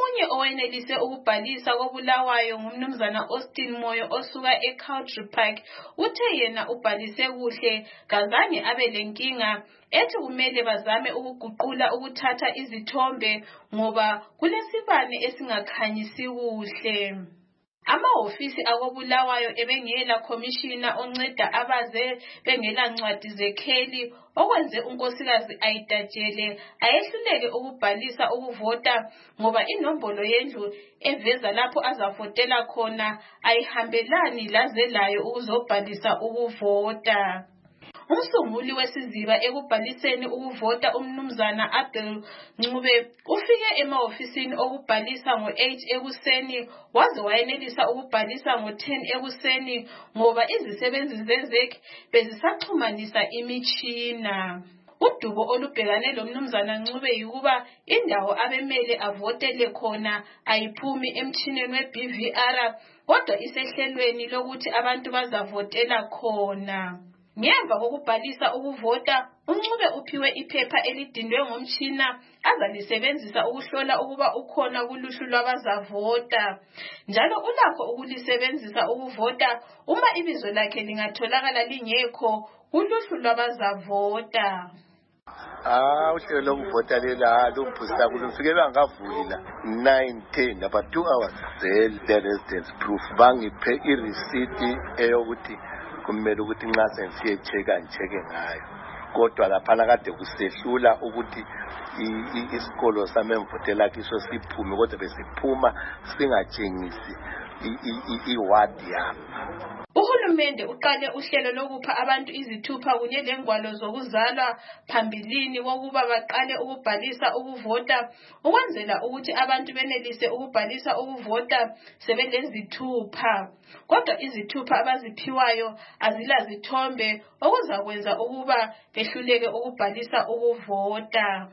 owenelise ukubhalisa koBulawayo ngumnumzana Austin Moyo osuka eCountry Park uthe yena ubhalise kuhle kazange abe lenkinga ethi kumele bazame ukuguqula ukuthatha izithombe ngoba kulesibane esingakhanyisi kuhle. Amahofisi akoBulawayo ebengela commissioner onceda abaze bengela ncwadi zekheli okwenze unkosikazi ayidatshele ayehluleke ukubhalisa ukuvota ngoba inombolo yendlu eveza lapho azavotela khona ayihambelani laze layo ukuzobhalisa ukuvota. Umsunguli wesiziba ekubhaliseni ukuvota umnumzana Abdul Ncube ufike emahofisini okubhalisa ngo eight ekuseni waze wayenelisa ukubhalisa ngo ten ekuseni ngoba izisebenzi zezek bezisaxhumanisa imitshina. Udubo olubhekane lomnumzana Ncube yikuba indawo abemele avotele khona ayiphumi emtshineni we-B V R kodwa isehlelweni lokuthi abantu bazavotela khona. Ngemva kokubhalisa ukuvota, uNcube uphiwe iphepha elidindwe ngomtshina azalisebenzisa ukuhlola ukuba ukhona kuluhlu lwabazavota. Njalo ulakho ukulisebenzisa ukuvota uma ibizo lakhe lingatholakala lingekho kuluhlu lwabazavota. Ah, uhlelo lokuvota lela lumphusa kulufike bangavuli la nine ten about two hours the residence proof bangiphe ireceipt eyokuthi kumele ukuthi nxa sensiye checka ngicheke ngayo kodwa lapha kade kusehlula ukuthi isikolo sami emvotela kiso siphume kodwa besiphuma singatshengisi iward yami. Uhulumende uqale uhlelo lokupha abantu izithupha kunye lengwalo zokuzalwa phambilini wokuba baqale ukubhalisa ukuvota ukwenzela ukuthi abantu benelise ukubhalisa ukuvota sebelezithupha. Kodwa izithupha abaziphiwayo azilazithombe okuzakwenza ukuba behluleke ukubhalisa ukuvota.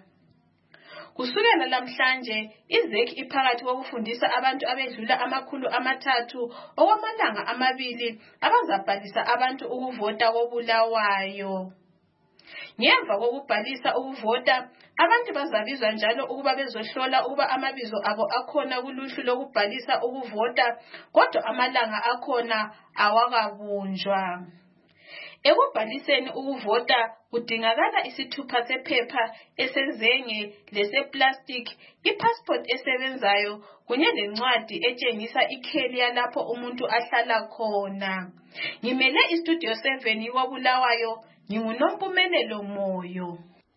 Kusukela namhlanje izek iphakathi kokufundisa abantu abedlula amakhulu amathathu okwamalanga amabili abazabhalisa abantu ukuvota koBulawayo. Ngemva kokubhalisa ukuvota abantu bazabizwa njalo ukuba bezohlola ukuba amabizo abo akhona kuluhlu lokubhalisa ukuvota kodwa amalanga akhona awakabunjwa. Ekubhaliseni ukuvota kudingakala isithupha sephepha esezenge leseplastic, ipassport esebenzayo kunye lencwadi etshengisa ikheli yalapho umuntu ahlala khona. Ngimele istudio seven koBulawayo nginguNompumelelo Moyo.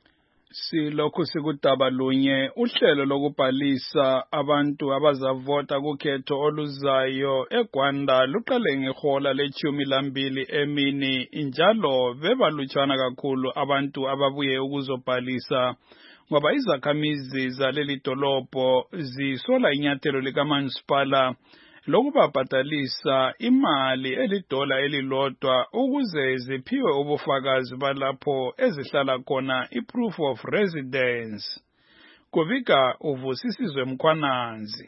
Silokhu sikudaba lunye uhlelo lokubhalisa abantu abazavota kukhetho oluzayo eGwanda luqale ngehola lechumi lambili emini njalo bebalutshwana kakhulu abantu ababuye ukuzobhalisa ngoba izakhamizi zaleli dolobho zisola inyathelo likamasipala lokubabhadalisa imali elidola elilodwa ukuze ziphiwe ubufakazi balapho ezihlala khona i-proof of residence. Kubika uvusisizwe Mkhwananzi.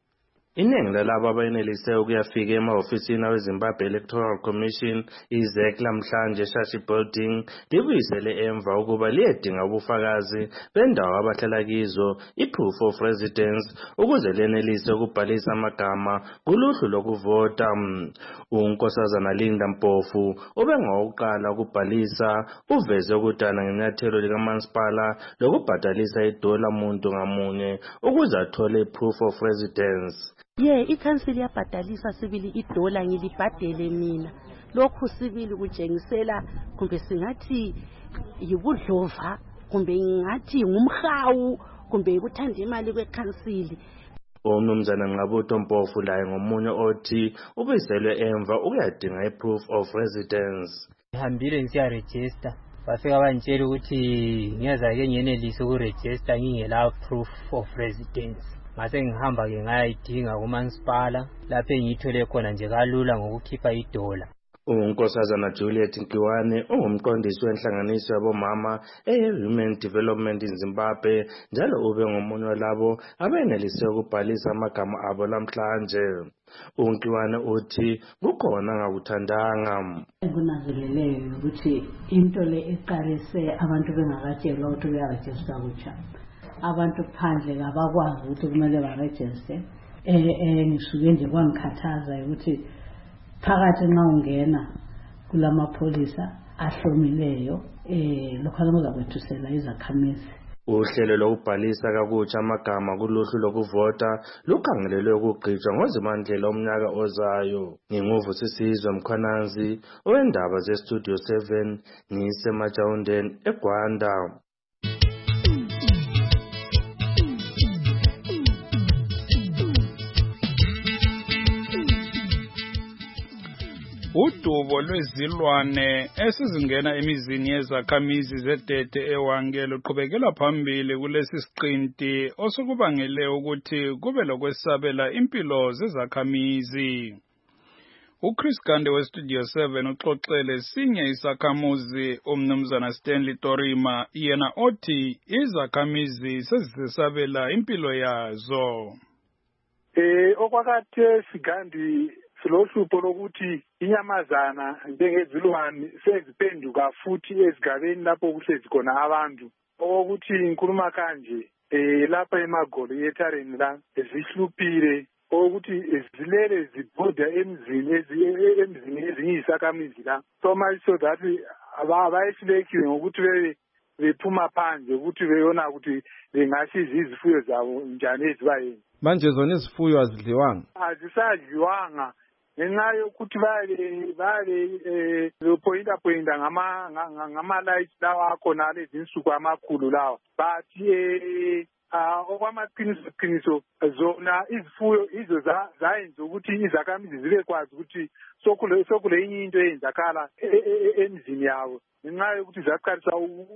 Iningi lalabo abayenelise ukuyafika emahofisini aweZimbabwe Electoral Commission izek lamhlanje Shashi Building libuyisele emva ukuba liyedinga ubufakazi bendawo abahlala kizo i-proof of residence ukuze lenelise ukubhalisa amagama kuluhlu lokuvota. Unkosazana Linda Mpofu ubengowokuqala ukubhalisa uveze ukudana ngenyathelo likamasipala lokubhadalisa idola muntu ngamunye ukuze athole i-proof of residence. Ye ikhansili yabhadalisa sibili idola ngilibhadele mina lokhu sibili kutshengisela kumbe singathi yibudlova kumbe ngathi ngumhawu kumbe kuthanda imali kwekhansili. Umnumzana Nqabutho Mpofu laye ngomunye othi ubizelwe emva ukuyadinga i-proof of residence. Ngihambile ngisiya register bafika bantshela ukuthi ngiyazake ngiyenelise ukuregister ngingela proof of residence. Mase ngihamba ke ngayidinga kumansipala lapho engiyithole khona nje kalula ngokukhipha idola. Unkosazana Juliet Nkiwane ungumqondisi wenhlanganiso yabomama e-Human Development in Zimbabwe njalo ube ngomunye walabo abenelise ukubhalisa amagama abo namhlanje. uNkiwane uthi kukhona ngakuthandanga. Kunanzeleleke ukuthi into le eqalise abantu bengakatshelwa ukuthi uyaregister kutsha. abantu phandle ngabakwazi ukuthi kumele baregister eh eh ngisuke nje kwangikhathaza ukuthi phakathi nxa ungena kulamapholisa ahlomileyo eh lokho kuzakwethusela izakhamizi. Uhlelo lokubhalisa kakutsha amagama kuluhlu lokuvota lukhangelelwe ukugqitshwa ngoZibandlela omnyaka ozayo. Nginguvu Sisizwe Mkhwanazi owendaba ze-Studio seven ngisemajawundeni eGwanda. Udubo lwezilwane esizingena emizini yezakhamizi zedede eWange luqhubekela phambili kulesi siqinti osukubangele ukuthi kube lokwesabela impilo zezakhamizi. uChris Gande weStudio seven uxoxele sinye isakhamuzi umnumzana Stanley Torima yena othi izakhamizi sezisabela impilo yazo. Eh okwakathe sigandi silohlupho lokuthi inyamazana njengezilwane sezipenduka futhi ezigabeni lapho kuhlezi khona abantu okuthi inkuluma kanje eh lapha eMagolo yethareni la zihluphile ukuthi zilele zibhoda emzini emzini ezinye izakhamizi la so much so that abayihlekiwe ngokuthi bebe bephuma phandle ukuthi beyona ukuthi bengashiza izifuyo zabo njani ezibayeni. Manje zona izifuyo azidliwanga azisadliwanga ngenxa yokuthi bale bale eh lopointa pointa ngama ngama lights lawa akhona lezi insuku amakhulu lawa but eh ah okwamaqiniso qiniso zona izifuyo izo zayenza ukuthi izakhamizi zibe kwazi ukuthi sokule sokule enye into eyenzakala emzini yabo ngenxa yokuthi zaqalisa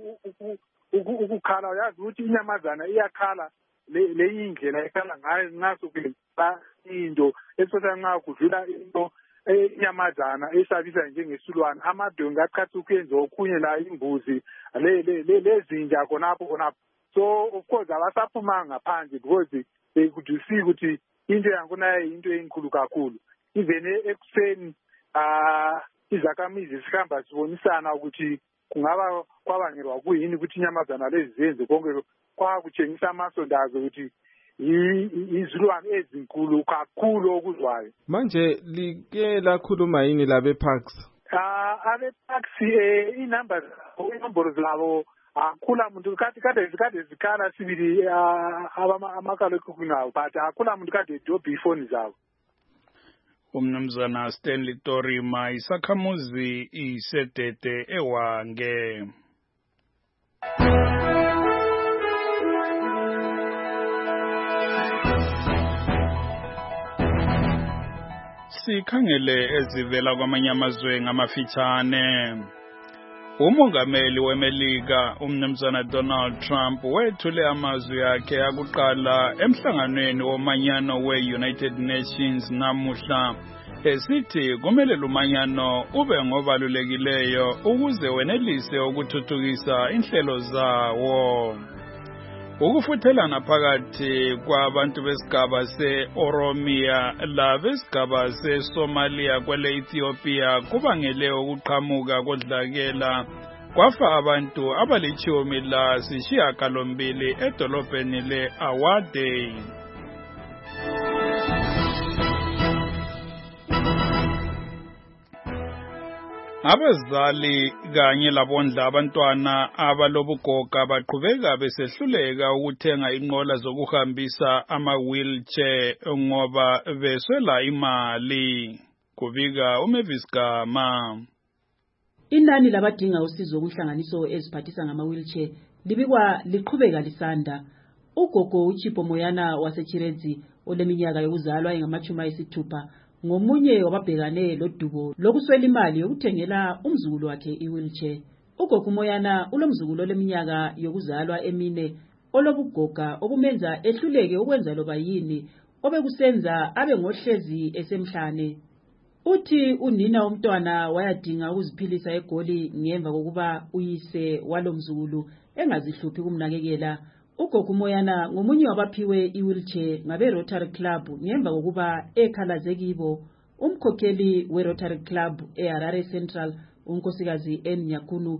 ukukhala yazi ukuthi inyamazana iyakhala le indlela ekhala ngayo ngaso kuba into esifana nxa kudlula into inyamazana esabisa njengesilwane amadonga aqhatha ukwenza okunye la imbuzi le le lezinja khonapho khonapho so of course abasaphuma ngaphandle because they could see ukuthi into yankona into enkulu kakhulu even ekuseni ah izakhamizi sihamba sibonisana ukuthi kungaba kwabangelwa kuyini ukuthi inyamazana lezi zenze konke kwakutshengisa amasondazo ukuthi izilwane ezinkulu kakhulu okuzwayo. Manje like lakhuluma yini labe parks? Ah abe parks eh inumber inombolo zabo akula muntu kade kade kade zikhala sibili amakalo ekukunawo but akula muntu kade dobi ifoni zabo. Umnumzana Stanley Torima isakhamuzi isedede eWange. Sikhangele ezivela kwamanye amazwe ngamafitshane. Umongameli weMelika umnumzana Donald Trump wethule amazwi akhe akuqala emhlanganweni womanyano we-United Nations namuhla esithi kumele lumanyano ube ngobalulekileyo ukuze wenelise ukuthuthukisa inhlelo zawo. Ukufuthelana phakathi kwabantu besigaba se-Oromia labesigaba se-Somalia kwele Ethiopia kubangele ukuqhamuka kodlakela kwafa abantu abalitshumi la sishiyagalombili edolobheni le-Awade. Abazali kanye labondla abantwana abalobugoga baqhubeka besehluleka ukuthenga inqola zokuhambisa ama-wheelchair ngoba beswela imali. Kubika uMavis Gama. Inani labadinga usizo kuhlanganiso eziphathisa ngama-wheelchair libikwa liqhubeka lisanda. Ugogo uChipo Moyana waseChiredzi oleminyaka yokuzalwa engamachumi ayisithupha ngomunye wababhekane lodubo lokuswela imali yokuthengela umzukulu wakhe i-wheelchair. Ugogo Moyana ulomzukulu oleminyaka yokuzalwa emine olobugoga obumenza ehluleke ukwenza loba yini obekusenza abe ngohlezi esemhlane. Uthi unina umntwana wayadinga ukuziphilisa eGoli ngemva kokuba uyise walomzukulu engazihluphi kumnakekela. Ugogo Moyana ngomunye wabaphiwe i-wheelchair ngabe Rotary Club ngemva kokuba ekhalaze kibo. Umkhokheli we Rotary Club eHarare Central unkosikazi N Nyakunu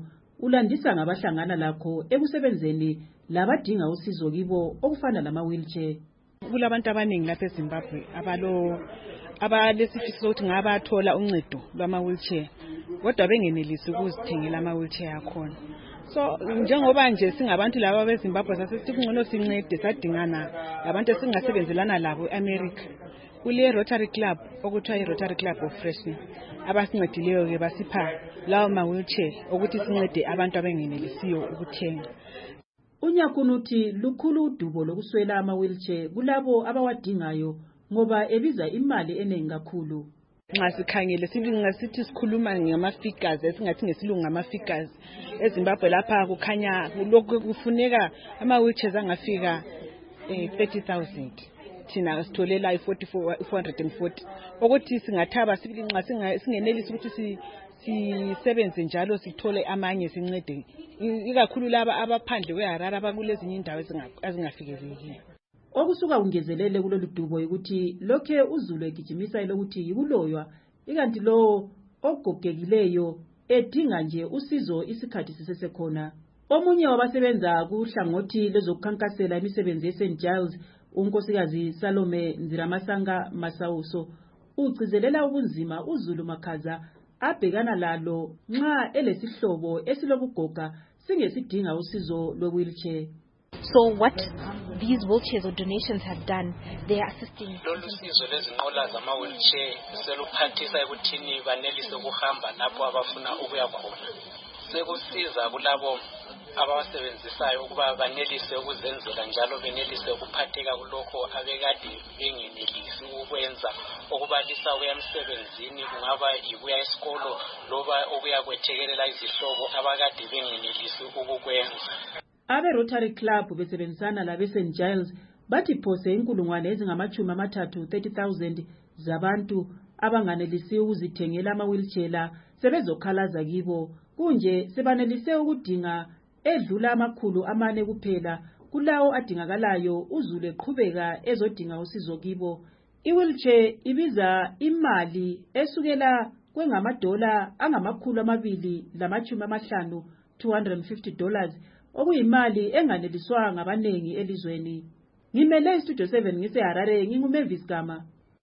ulandisa ngabahlangana lakho ekusebenzeni labadinga usizo kibo okufana lama-wheelchair. Kulabantu abaningi lapha eZimbabwe abalo abalesifiso sokuthi ngabathola uncedo lwama-wheelchair kodwa bengenelisi ukuzithengela ama-wheelchair akhona. So njengoba nje singabantu laba beZimbabwe sasesingcono sincede sadingana labantu esingasebenzelana labo eAmerica. Kule Rotary Club okuthiwa iRotary Club of Freshness abasincedileyo ke basipha lawo ma-wheelchair ukuthi sincede abantu abengenelisiyo ukuthenga. Unyakuni uthi lukhulu udubo lokuswela ama-wheelchair kulabo abawadingayo ngoba ebiza imali eningi kakhulu. Nxa sikhangele silinga sithi sikhuluma ngama-figures esingathi ngesilungu ngama-figures eZimbabwe lapha kukhanya lokhu kufuneka ama-wheelchairs angafika thirty thousand. Thina sitholela i-four hundred forty ukuthi singathaba sibili nxa singenelisi ukuthi sisebenze njalo sithole amanye sincede ikakhulu laba abaphandle kweHarare abakulezinye indawo ezingafikeleki. Okusuka ungezelele kulolu dubo ukuthi lokhe uZulu egijimisa elokuthi yikuloywa ikanti lo ogogekileyo edinga nje usizo isikhathi sisesekhona. Omunye wabasebenza kuhlangothi lezokukhankasela imisebenzi yeSaint Giles unkosikazi Salome Nziramasanga Masauso ugcizelela ubunzima uZulu Makhaza abhekana lalo nxa elesihlobo esilobugoga singesidinga usizo lwe-wheelchair. So what these wheelchairs or donations have done, they are assisting. Lolu sizo lezinqola zama-wheelchair seluphathisa ekuthini banelise ukuhamba lapho abafuna ukuya khona. Sekusiza kulabo abawasebenzisayo ukuba banelise ukuzenzela njalo benelise ukuphatheka kulokho abekade bengenelisi ukwenza okubalisa ukuya emsebenzini kungaba yikuya esikolo loba ukuya kwethekelela izihlobo abakade bengenelisi ukukwenza. Abe Rotary Club besebenzisana labe Saint Giles bathi phose inkulungwane ezingamachumi amathathu thirty thousand zabantu abanganelisi ukuzithengela ama-wheelchair la sebezokhalaza kibo kunje sebanelise ukudinga edlula amakhulu amane kuphela kulawo adingakalayo uZulu eqhubeka ezodinga usizo kibo. I-wheelchair ibiza imali esukela kwengamadola angamakhulu amabili lamachumi amahlanu two hundred fifty dollars okuyimali enganeliswa ngabanengi elizweni. Ngimele iStudio seven ngiseHarare nginguMavis Gama.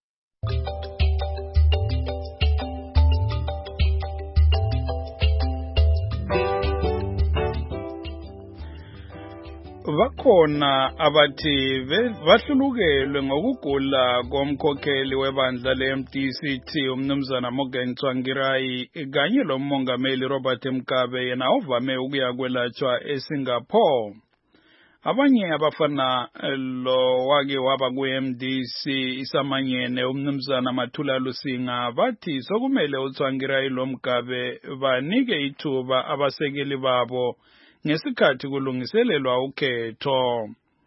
Bakhona abathi bahlulukelwe ngokugula komkhokheli webandla le-M D C T umnumzana Morgan Tsvangirai kanye lomongameli Robert Mugabe yena ovame ukuya kwelatshwa eSingapore. Abanye abafana lo wake waba ku-M D C isamanyene umnumzana Mathula Lusinga bathi sokumele uTsvangirai lo Mugabe banike ithuba abasekeli babo ngesikhathi kulungiselelwa ukhetho.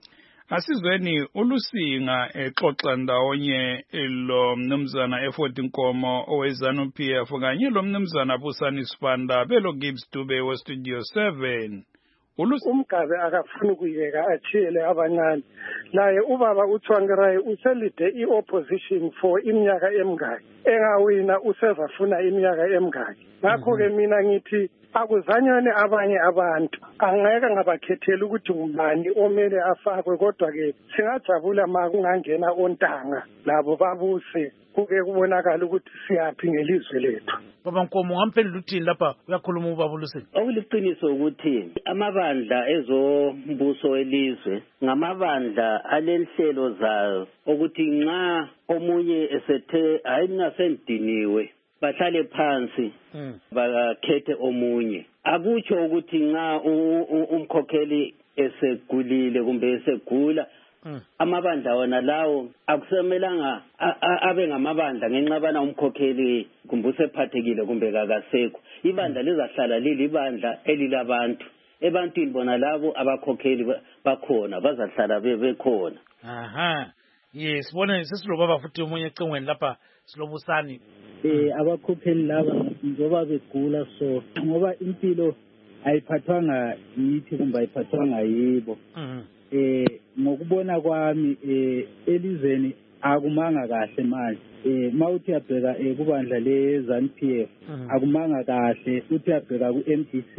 Asizweni uLusinga exoxa ndawonye lo mnumzana eFort Nkomo owezanu P F kanye lo mnumzana Busani Sibanda belo Gibbs Dube we Studio seven. Umgabe akafuna ukuyeka achiyele abancane naye ubaba uTsvangirai uselide i-opposition for iminyaka emingaki engawina usezafuna iminyaka emingaki. Ngakho-ke mina ngithi akuzanyane abanye abantu angeke ngabakhethela ukuthi ngubani omele afakwe kodwa-ke singajabula ma kungangena ontanga labo babuse kuke kubonakala ukuthi siyaphi ngelizwe lethu. Baba Nkomo ngamphendula uthini lapha uyakhuluma ubaba uLusinga? Okuliqiniso ukuthi amabandla ezombuso welizwe ngamabandla alenhlelo zayo ukuthi nxa omunye esethe hayi mina sendiniwe bahlale phansi bakhethe omunye. Akutsho ukuthi nxa umkhokheli esegulile kumbe esegula amabandla wona lawo akusemelanga abe ngamabandla ngenxa bana umkhokheli kumbe usephathekile kumbe kakasekho. Ibandla lizahlala lilibandla elilabantu. Ebantwini bona labo abakhokheli bakhona bazahlala bebekhona. Aha. Yes, bona sesilobaba futhi umunye ecengweni lapha silobusani. Eh abakhokheli laba njengoba begula so ngoba impilo ayiphathwanga yithi kumbe ayiphathwanga yibo. Eh ngokubona kwami eh elizweni akumanga kahle manje. Eh mawuthi yabheka kubandla leZanu P F akumanga kahle uthi yabheka ku-M D C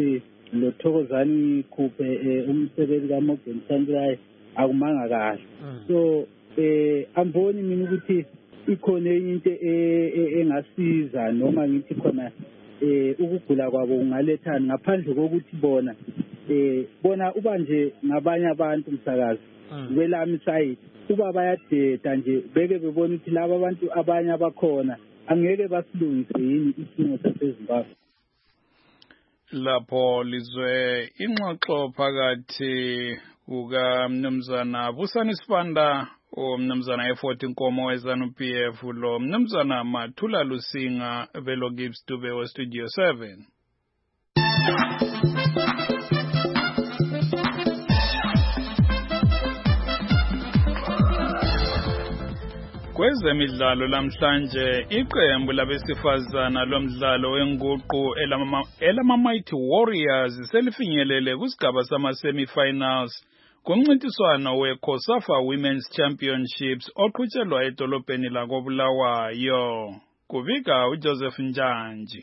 lo Thokozani Khuphe umsebenzi kaMorgan Tsvangirai akumanga kahle. So eh amboni mina ukuthi ikhona into engasiza noma ngithi khona eh ukugula kwabo ungalethani ngaphandle kokuthi bona eh bona uba nje ngabanye abantu umsakazi welami side kuba bayadeta nje beke bebona ukuthi laba abantu abanye abakhona angeke basilungise yini isimo saseZimbabwe. Lapho lizwe ingxoxo phakathi kukaMnumzana Busani Sibanda uMnumzana Effort Nkomo weZanu P F lo Mnumzana Mathula Lusinga velo Gibbs Dube we Studio seven. Kwezemidlalo lamhlanje iqembu labesifazana lomdlalo wenguqu elama Mighty Warriors selifinyelele kusigaba sama semi-finals kumncintiswano weCOSAFA Women's Championships oqhutshelwa edolobheni lakoBulawayo. Kubika uJoseph Njanji.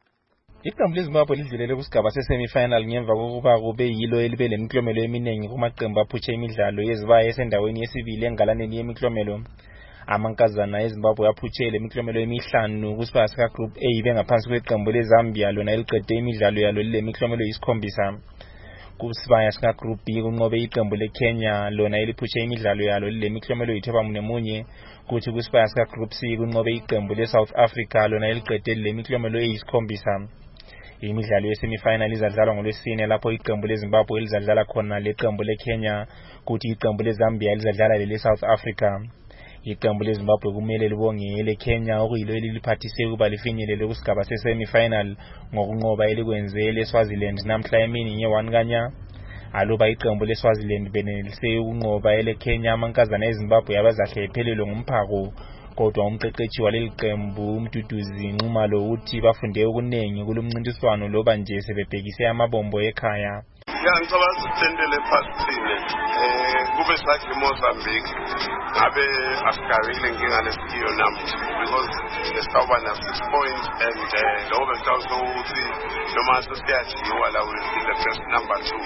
Iqembu leZimbabwe lidlulele kusigaba se-semi-final ngemva kokuba kube yilo elibe lemiklomelo eminingi kumaqembu aphutshe imidlalo yezibaya esendaweni yesibili engalaneni yemiklomelo. Amankazana eZimbabwe aphutshe lemiklomelo emihlanu kusibaya sika Group A ibe ngaphansi kweqembu leZambia lona eliqede imidlalo yalo lemiklomelo yisikhombisa. Kusibaya sika Group B kunqobe iqembu leKenya lona eliphutshe imidlalo yalo lemiklomelo yithoba munye kuthi kusibaya sika Group C kunqobe iqembu leSouth Africa lona eliqede lemiklomelo eyisikhombisa. Imidlalo yesemifinal izadlalwa ngolwesine lapho iqembu leZimbabwe elizadlala khona leqembu leKenya kuthi iqembu leZambia elizadlala leSouth Africa. Iqembu leZimbabwe kumele libonge leKenya okuyilo eliliphathise ukuba lifinyelele kusigaba se-semi-final ngokunqoba elikwenze leSwaziland namhla emini nge-one kanya. Aluba iqembu leSwaziland benelise ukunqoba eleKenya amankazana eZimbabwe abazahle ephelelwe ngumphako, kodwa umqeqeshi waleli qembu uMduduzi Nxumalo uthi bafunde okunengi kulomncintiswano loba nje sebebhekise amabombo ekhaya. Ya ngicabanga sitendele phasithile eh kube sakhe Mozambique ngabe asikawile inkinga lesiyo namuhla because lesawuba na six points and lo besawuso ukuthi noma sesiyajiwa la in the first number two.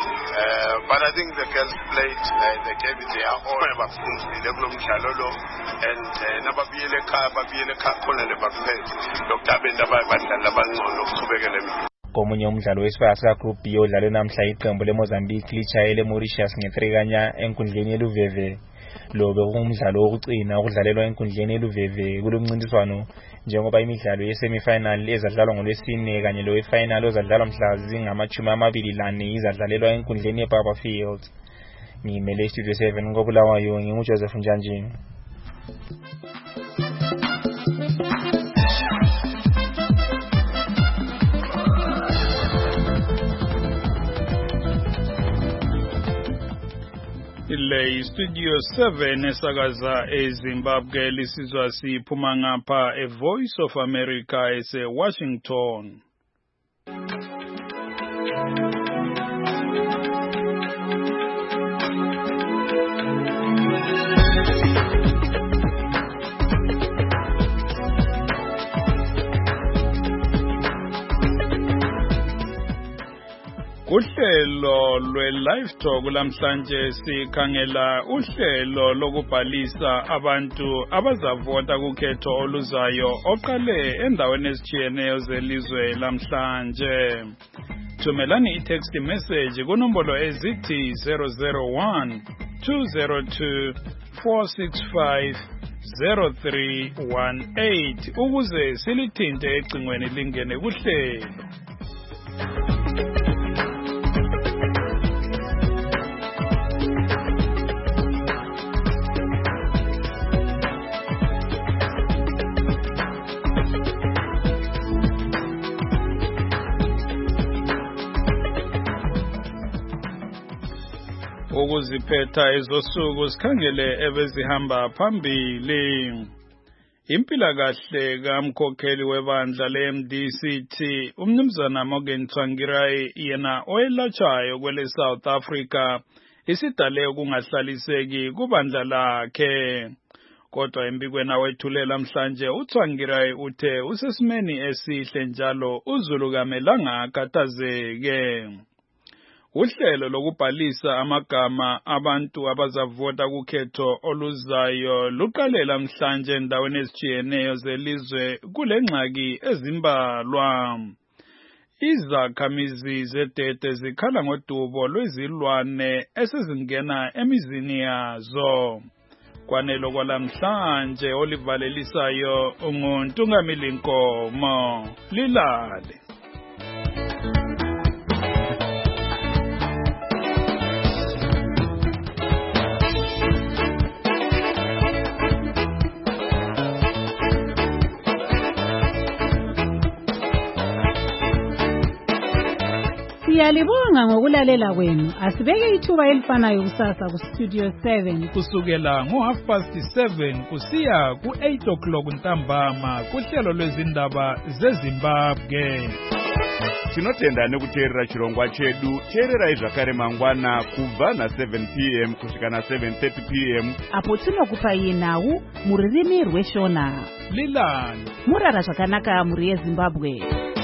Uh, but I think the girls played, uh, they gave it their all bafundile kulo mdlalo lo and nababiyele ekhaya babiyele ekhaya khona lebaphethe lokudabeni abadlali abangcono ukuqhubekela emini. Komunye umdlalo wesibaya sika Group B odlalwe namhla iqembu leMozambique lichayele Mauritius nge-three kanya enkundleni yeLuveve. Lo bekungumdlalo wokucina ukudlalelwa enkundleni yeLuveve kulomncintiswano njengoba imidlalo ye-semi-final ezadlalwa ngolwesine kanye lo we-final ozadlalwa mhla zingamachumi amabili lane izadlalelwa enkundleni yeBarber Field. Ngimele Studio seven koBulawayo nginguJoseph Njanji. Le Studio seven esakaza eZimbabwe lisizwa siphuma ngapha e Voice of America ese Washington. Uhlelo lwe-Live Talk lamhlanje sikhangela uhlelo lokubhalisa abantu abazavota kukhetho oluzayo oqale endaweni ezitshiyeneyo zelizwe lamhlanje. Thumelani i-text message kunombolo ezithi zero zero one two zero two four six five zero three one eight ukuze silithinte ecingweni lingene kuhlelo. Ukuziphetha ezosuku sikhangele ebezihamba phambili. Impilakahle kamkhokheli webandla le-M D C T uMnumzana Morgan Tsvangirai yena oyelatshayo kwele South Africa isidale ukungahlaliseki kubandla lakhe. kodwa embikweni awethulela namhlanje uTsvangirai uthe usesimeni esihle njalo uZulu kamelanga akhathazeke. Uhlelo lokubhalisa amagama abantu abazavota kukhetho oluzayo luqalela namhlanje endaweni ezitshiyeneyo zelizwe kule ngxaki ezimbalwa. Izakhamizi zedede zikhala ngodubo lwezilwane esezingena emizini yazo. Kwanelo kwalamhlanje olivalelisayo unguNtungamili Nkomo. Lilale. Siyalibonga ngokulalela kwenu. Asibeke ithuba elifanayo kusasa ku Studio seven kusukela ngo half past seven kusiya ku eight o'clock ntambama kuhlelo lwezindaba zeZimbabwe. Tinotenda nekuteerera chirongwa chedu. Teererai zvakare mangwana kubva na seven p m kusvika na seven thirty p m apo tinokupai nhau mururimi rweshona. Lilani murara zvakanaka muri yeZimbabwe.